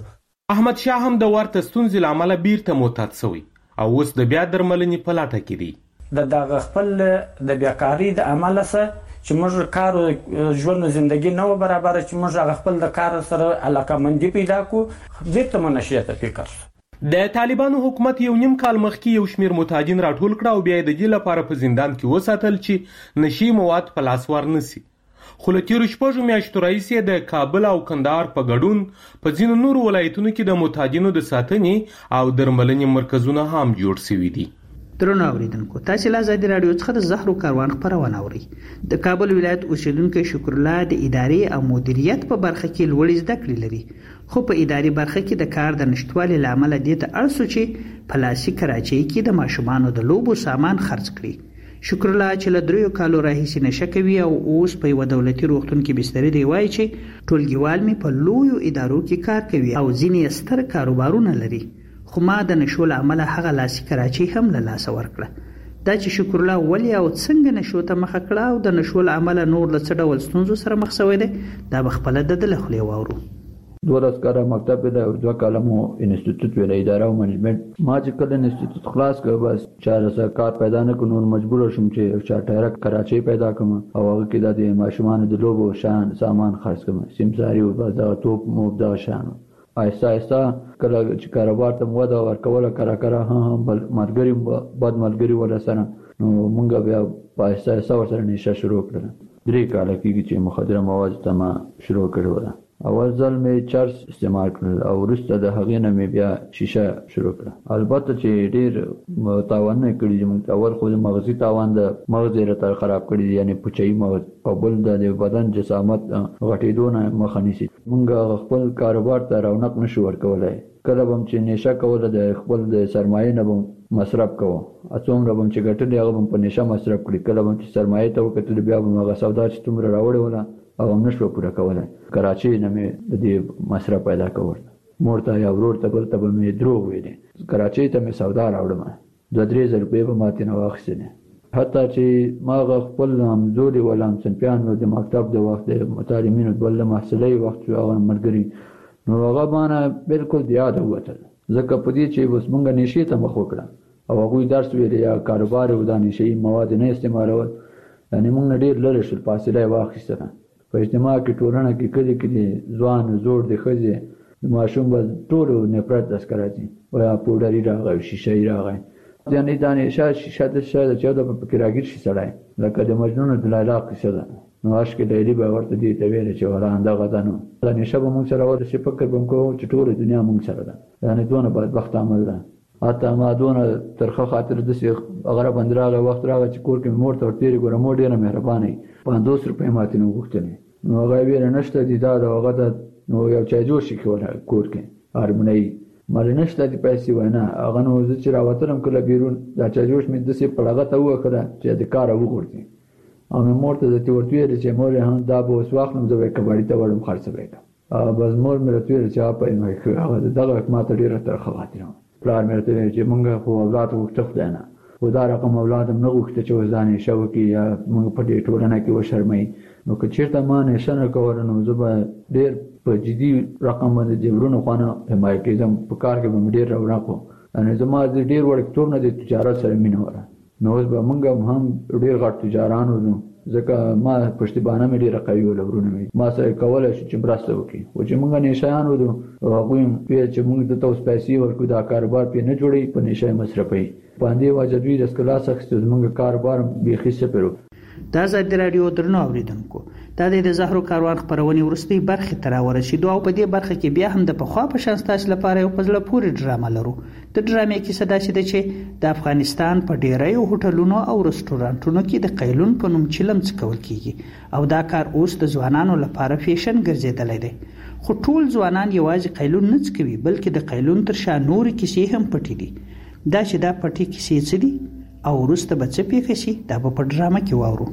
Speaker 11: احمد شاه هم د ورته ستونزې له امله بیرته معتاد شوی او اوس د بیا درملنې په لټه کې دی.
Speaker 4: دغه خپل د بیکاري د امله څخه چې موږ کار ژوند زندگی نه و برابر چې موږ هغه خپل د کار سره علاقمندي پیدا کو بیرته منشي ته فکر.
Speaker 11: د طالبانو حکومت یو نیم کال مخکې یو شمیر معتادین راټول کړه او بیا د دې لپاره په زندان کې وساتل چې نشي مواد په لاس ورنسي. خو له تیرو شپږو میاشتو راهیسې د کابل او کندهار په ګډون په ځینو نورو ولایتونو کې د معتادینو د ساتنې او درملنې مرکزونه هم جوړ شوي دي.
Speaker 2: درنو اوریدونکو، تاسو له ازادي رادیو څخه د زهرو کاروان خبرونه اورئ. د کابل ولایت اوسیدونکو شکر الله د ادارې او مدیریت په برخه کې لوړ زده کړې لري، خو په اداري برخه کې د کار د نشټوالي لامل دي ته اړ سو چې پلاسي کراچۍ کې د ماشومانو د لوبو سامان خرڅ کړي. شکر الله چې له 3 کالو راهیسې نشه کوي او اوس په یو دولتي روغتون کې بستر دی، وایي چې ټولګیوال می په لویو ادارو کې کار کوي او ځینې ستر کاروبارونه لري، خو ما د نشو له امله هغه لاسي کراچۍ هم له لاسه ورکړه. دا چې شکر الله ولې او څنګه نشو ته مخه کړه او د نشو له امله نور له څه ډول ستونزو سره مخ شوی دی، دا به خپله د ده له خولې واورو.
Speaker 27: 12 کاله مکتب دی او 2 کاله مو انسټیټیوټ ویل اداره او منیجمنت. ما چې کله انسټیټیوټ خلاص کړ بس چاره سره کار پیدا نه کړ، نور مجبور شوم چې چارټر کراچۍ پیدا کړم او هغه کې د ماشومان د لوبو شان سامان خرڅ کړم، سیمساری او بازار توپ مو د شان. آهسته آهسته کله چې کاروبار ته وده ورکوله کرا هم بل مرګري بد مرګري ولا سره نو مونږ بیا آهسته آهسته ورسره نشه شروع کړل. 3 کاله کېږي چې مخدره مواد ته ما شروع کړل. اول ځل مې چرس استعمال کړل او وروسته د هغې نه مې بیا شیشه شروع کړه. البته چې ډېر تاوان نه کړي چې اول خو د مغزي تاوان د مغز یې راته خراب کړي یعنی پوچهي مغز او بل د بدن جسامت غټېدو نه مخه نیسي. موږ خپل کاروبار ته رونق نشو ورکولی. کله به چې نشه کوله د خپل د سرمایې نه به مصرف کوو، څومره به چې ګټلې هغه به په نشه مصرف کړي. کله به چې سرمایې ته وکتل بیا به هغه سودا چې څومره راوړې وله او هم نشو پوره کولی. کراچۍ نه مې د دې مصرف پیدا کول، مور ته یا ورور ته بل ته به مې دروغ ویلې. کراچۍ ته مې سودا راوړم 2-3 روپۍ به ماته نه واخیستلې. حتی چې ما خپل همزولي ولا همصنفیان د مکتب د وخت د متعلمینو بل محصلۍ وخت هغه ملګري نو هغه باندې بالکل د یاد ووتل، ځکه په دې چې اوس مونږ نشي ته مخ وکړه او هغوی درس ویلی یا کاروبار او د نشهیي مواد نه استعمالول، یعنې مونږ ډېر لرې شول، فاصله یې واخیستله. په اجتماع کې ټولنه کې کلي کې ځوان زوړ د ښځې د ماشوم به ټولو نفرت تذکره دي ویا پوډري راغی شیشهیي راغی، یعنې دا نشه شیشه د چا د پکې راګیر شي سړی لکه د مجنون د لیلا قصه ده. نو عشق لیلی به ورته دې ته ویل چې ولا همدغه ده نو دا نشه به مونږ سره ورسې فکر به م کوو چې ټوله دنیا مونږ سره ده، یعنې دونه بدبخت عمل ده. حتی ما دونه ترخه خاطر داسې هغه بند راغی وخت راغی چې کور کې مې مور ته ورتېرې ګوره مور ډېره مهربانه وي 50 روپۍ ماتې نه وغوښتلې. نو هغه ویل نشته دي دا د هغه ده نو یو چایجوش یې کوله کور کې هرمونی مالې نشته دي پیسې وای نه هغه نو زه چې راوتلم کله بیرون دا چایجوش مې داسې په هغه ته ووښله چې د کاره وغورځي او مې مور ته درته ورته ویلې چې مور هم دا به اوس واخلم زه به یې کباړي ته وړم خرڅه به یې کړم. بس مور مې راته ویل چې هغه هغه دغه ما ته ډېره ترخه خاطره وه. پلار مې راته ویل چې مونږ خو اولاد غوښته خدای نه، خو دا رقم اولاد هم نه غوښته چې اوس دا نشه وکړي یا مونږ په دې ټولنه کې وشرموي. نو که چېرته ما نشه نه کوله نو زه به ډېر په جدي رقم باندې د جبرونو خوا حمایه کېدم، په کار کې به مې ډېر رونق و. یعنې زما ډېر وړکتوب نه د تجارت سره مینه وه. نو اوس به مونږ هم ډېر غټ تجاران وو، ځکه ما پشتیبانه مې ډېره قوي وله، ورونه مې ما سره کولی شو چې مرسته وکړي. خو چې مونږ نشهیان وو او هغوی ویل چې مونږ دته اوس پیسې ورکړو دا کاروبار پرې نه جوړوي په نشه یې مصرفوي، په همدې وجه دوی د کلاس اخیستو زمونږ کاروبار بیخي صفر و.
Speaker 2: دا ازادي راډیو درنو اوریدونکو، دا د زهرو کاروان خپرونې وروستۍ برخې ته راورسېدو او په دې برخه کې بیا هم د پخوا په شان ستاسو لپاره یو په زړه پورې ډرامه لرو. د ډرامې کیسه داسې ده چې د افغانستان په ډیریو هوټلونو او رستورانټونو کې د قیلون په نوم چلم څکول کیږي او دا کار اوس د ځوانانو لپاره فیشن ګرځېدلی دی. خو ټول ځوانان یوازې قیلون نه څکوي بلکې د قیلون تر شا نورې کیسې هم پټې دي. دا چې دا پټې کیسې څه دي او وروسته به څه پیښه شي دا به په ډرامه کې واورو.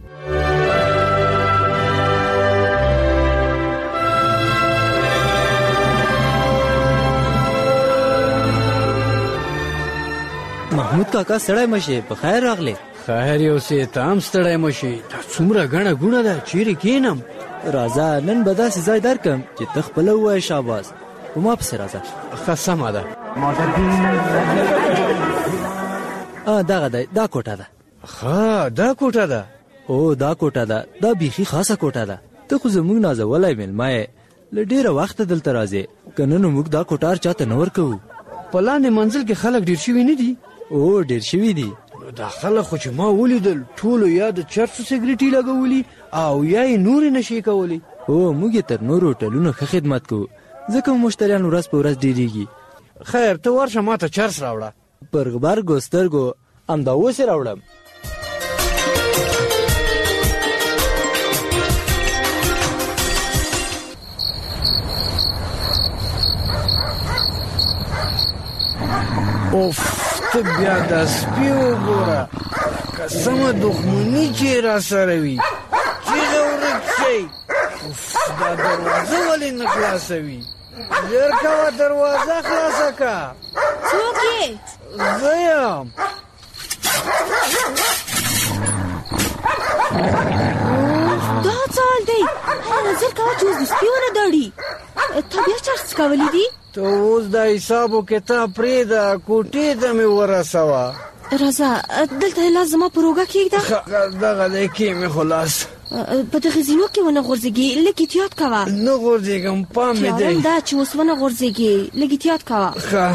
Speaker 28: محمود کاکا ستړی مشي، په خیر راغلی.
Speaker 5: خیر یو سې ته هم ستړی مشي، دا څومره ګڼه ګوڼه ده چیرې کښېنم؟
Speaker 28: راځه نن به داسې ځای درکړم چې ته خپله ووایې شاباس. ما پسې راځه.
Speaker 5: ښه سمه ده.
Speaker 28: دغه دی، دا کوټه ده.
Speaker 5: ښه دا کوټه ده.
Speaker 28: او دا کوټه ده، دا بیخي خاصه کوټه ده. ته خو زموږ نازولی مېلمه یې، له ډېره وخته دلته راځې، که نه نو موږ دا کوټه هر چاته نه ورکوو.
Speaker 5: په لاندې منزل کې خلک ډېر شوي نه دي؟
Speaker 28: او ډېر شوي دي.
Speaker 5: دا خلک خو چې ما ولیدل ټولو یا د چرسو سګریټي لګولي او یا یې نورې نشې کولی.
Speaker 28: او موږ یې تر نورو هوټلونو ښه خدمت کوو، ځکه مشتریان ورځ په ورځ ډېرېږي.
Speaker 5: خیر ته ورشه ما ته چرس راوړه.
Speaker 28: پر غبرګو سترګو همدا اوس یې راوړم.
Speaker 5: اوف ته بیا دا سپي وګوره، قسمه دښمني چې را سره وي، چیغه ورک شئ. اوف دا دروازه ولې نه خلاصوي؟ ژر کوه دروازه خلاصه که.
Speaker 8: څوک یې؟
Speaker 5: زه یم.
Speaker 8: دا څه حال دی؟ ژر کوه چې اوس د سپي ونه داړي. تا بیا چرس کولی دي؟
Speaker 5: ته اوس دا حساب و کتاب پرېږده، کوټې ته مې ورسوه.
Speaker 8: راځه دلته لاس زما په روږه کېږده.
Speaker 5: دغه دی کې مې خو لاس
Speaker 8: په دغې زینو کې ونه غورځېږي، لږ احتیاط کوه.
Speaker 5: نه غورځېږم، پام مې دی.
Speaker 8: خیال دا چې اوس ونه غورځېږي، لږ احتیاط کوه.
Speaker 5: ښه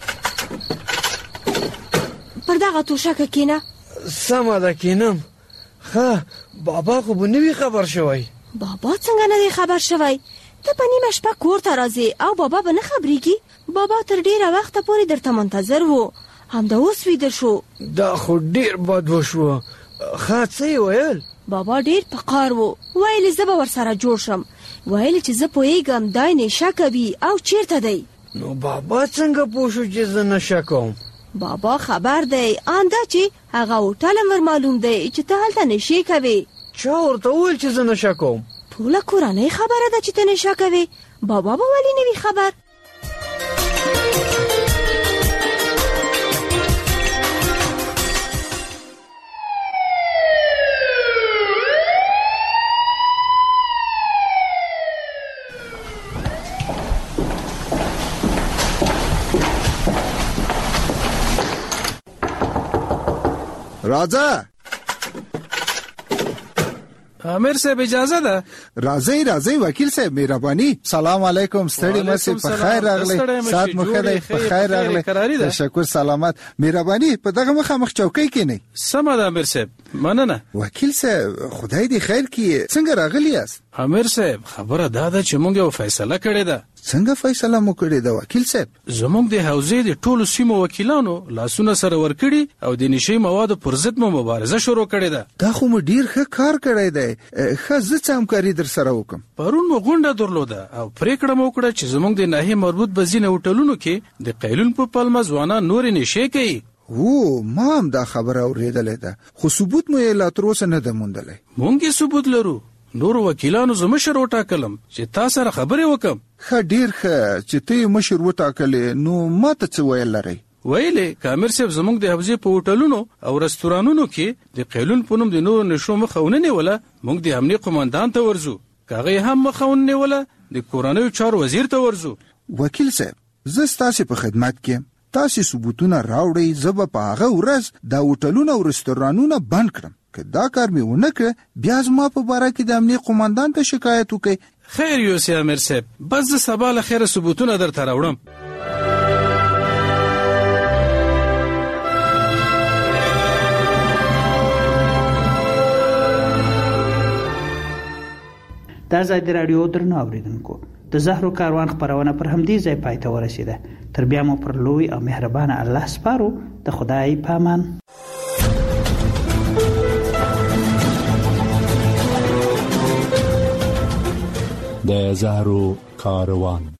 Speaker 8: پر دغه توشکه کښېنه.
Speaker 5: سمه ده کښېنم. ښه بابا خو به نه وي خبر شوی.
Speaker 8: بابا څنګه نه دی خبر شوی؟ ته په نیمه شپه کور ته راځې او بابا به نه خبرېږي؟ بابا تر ډېره وخته پورې درته منتظر و، همدا اوس ویده شو.
Speaker 5: دا خو ډېر بد وشوه. ښه څه یې ویل؟
Speaker 8: بابا ډېر په قار و، ویلې زه به ورسره جوړ شم، ویلې چې زه پوهېږم دی نشه کوي او چېرته دی.
Speaker 5: نو بابا څنګه پوه شو چې زه نشه کوم؟
Speaker 8: بابا خبر دی، آن دا چې هغه هوټل هم ور معلوم دی چې ته هلته نشې کوې.
Speaker 5: چا ورته وویل چې زه نشه کوم؟
Speaker 8: ټوله کورنۍ خبره ده چې ته نشه کوې، بابا به ولې نه وي خبر؟
Speaker 14: راځه
Speaker 16: امیر صاحب اجازه ده؟
Speaker 14: راځي وکیل صاحب مهرباني. سلام علیکم. ستړي مشه په خیر راغلی. سات مو خدای په خیر راغلی. تشکر سلامت. مهرباني په دغه مخامخ چوکۍ کې نه.
Speaker 16: سمه ده امیر صاحب، مننه.
Speaker 14: وکیل صاحب خدای دې خیر کړي. څنګه راغلی یاست؟
Speaker 16: امیر صاحب خبره دا ده چې موږ یو فیصله کړې ده.
Speaker 14: څنګه فیصله مو کړې ده وکیل صاحب؟
Speaker 16: زموږ د حوزې د ټولو سیمو وکیلانو لاسونه سره ورکړي او د نشي موادو پر ضد مو مبارزه شروع کړې ده.
Speaker 14: دا خو مو ډیر ښه کار کړی دی. ښه زه څه همکاري در سره وکم.
Speaker 16: پرون مو غونډه درلوده او پریکړه مو وکړه چې زموږ د ناحیې مربوط بزینه هوټلونو کې د قیلون په پلمه ځوانان نور نشي کوي.
Speaker 14: او ما هم دا خبره اوریدلې ده، خو ثبوت مو یې لا تر اوسه نه ده موندلی.
Speaker 16: مونږ یې ثبوت لرو. نور وکیلانو زه مشر وټاکلم چې تا سره خبرې وکم.
Speaker 14: ښه ډیر ښه چې ته مشر وټاکلې، نو ما ته څه ویل لرئ؟
Speaker 16: ویلې کامر صاحب زموږ د حوزې په هوټلونو او رستورانونو کې د قیلون په نوم د نورو نشو مخه ونه نیوله، موږ د امنیه قومندان ته ورځو، کاغه هم مخه ونه نیوله د کورنیو چارو وزیر ته ورځو.
Speaker 14: وکیل صاحب زه ستاسو په خدمت کې، تاسو ثبوتونه راوړئ، زه به په هغه ورځ د هوټلونو او رستورانونو بند کړم. که دا کار مې ونه کړ بیا زما په باره کې د امنیه قومندان ته شکایت وکړئ.
Speaker 16: خیر یوسف امیر صاحب، بس د سبا له خیره ثبوتونه درته راوړم.
Speaker 2: دا ځای رادیو درنو اوریدونکو، د زهرو کاروان خبرونه پر همدې ځای پای ته ورسیده. تر بیا مو پر لوی او مهربان الله سپارو. د خدای پامان.
Speaker 15: د زهرو کاروان.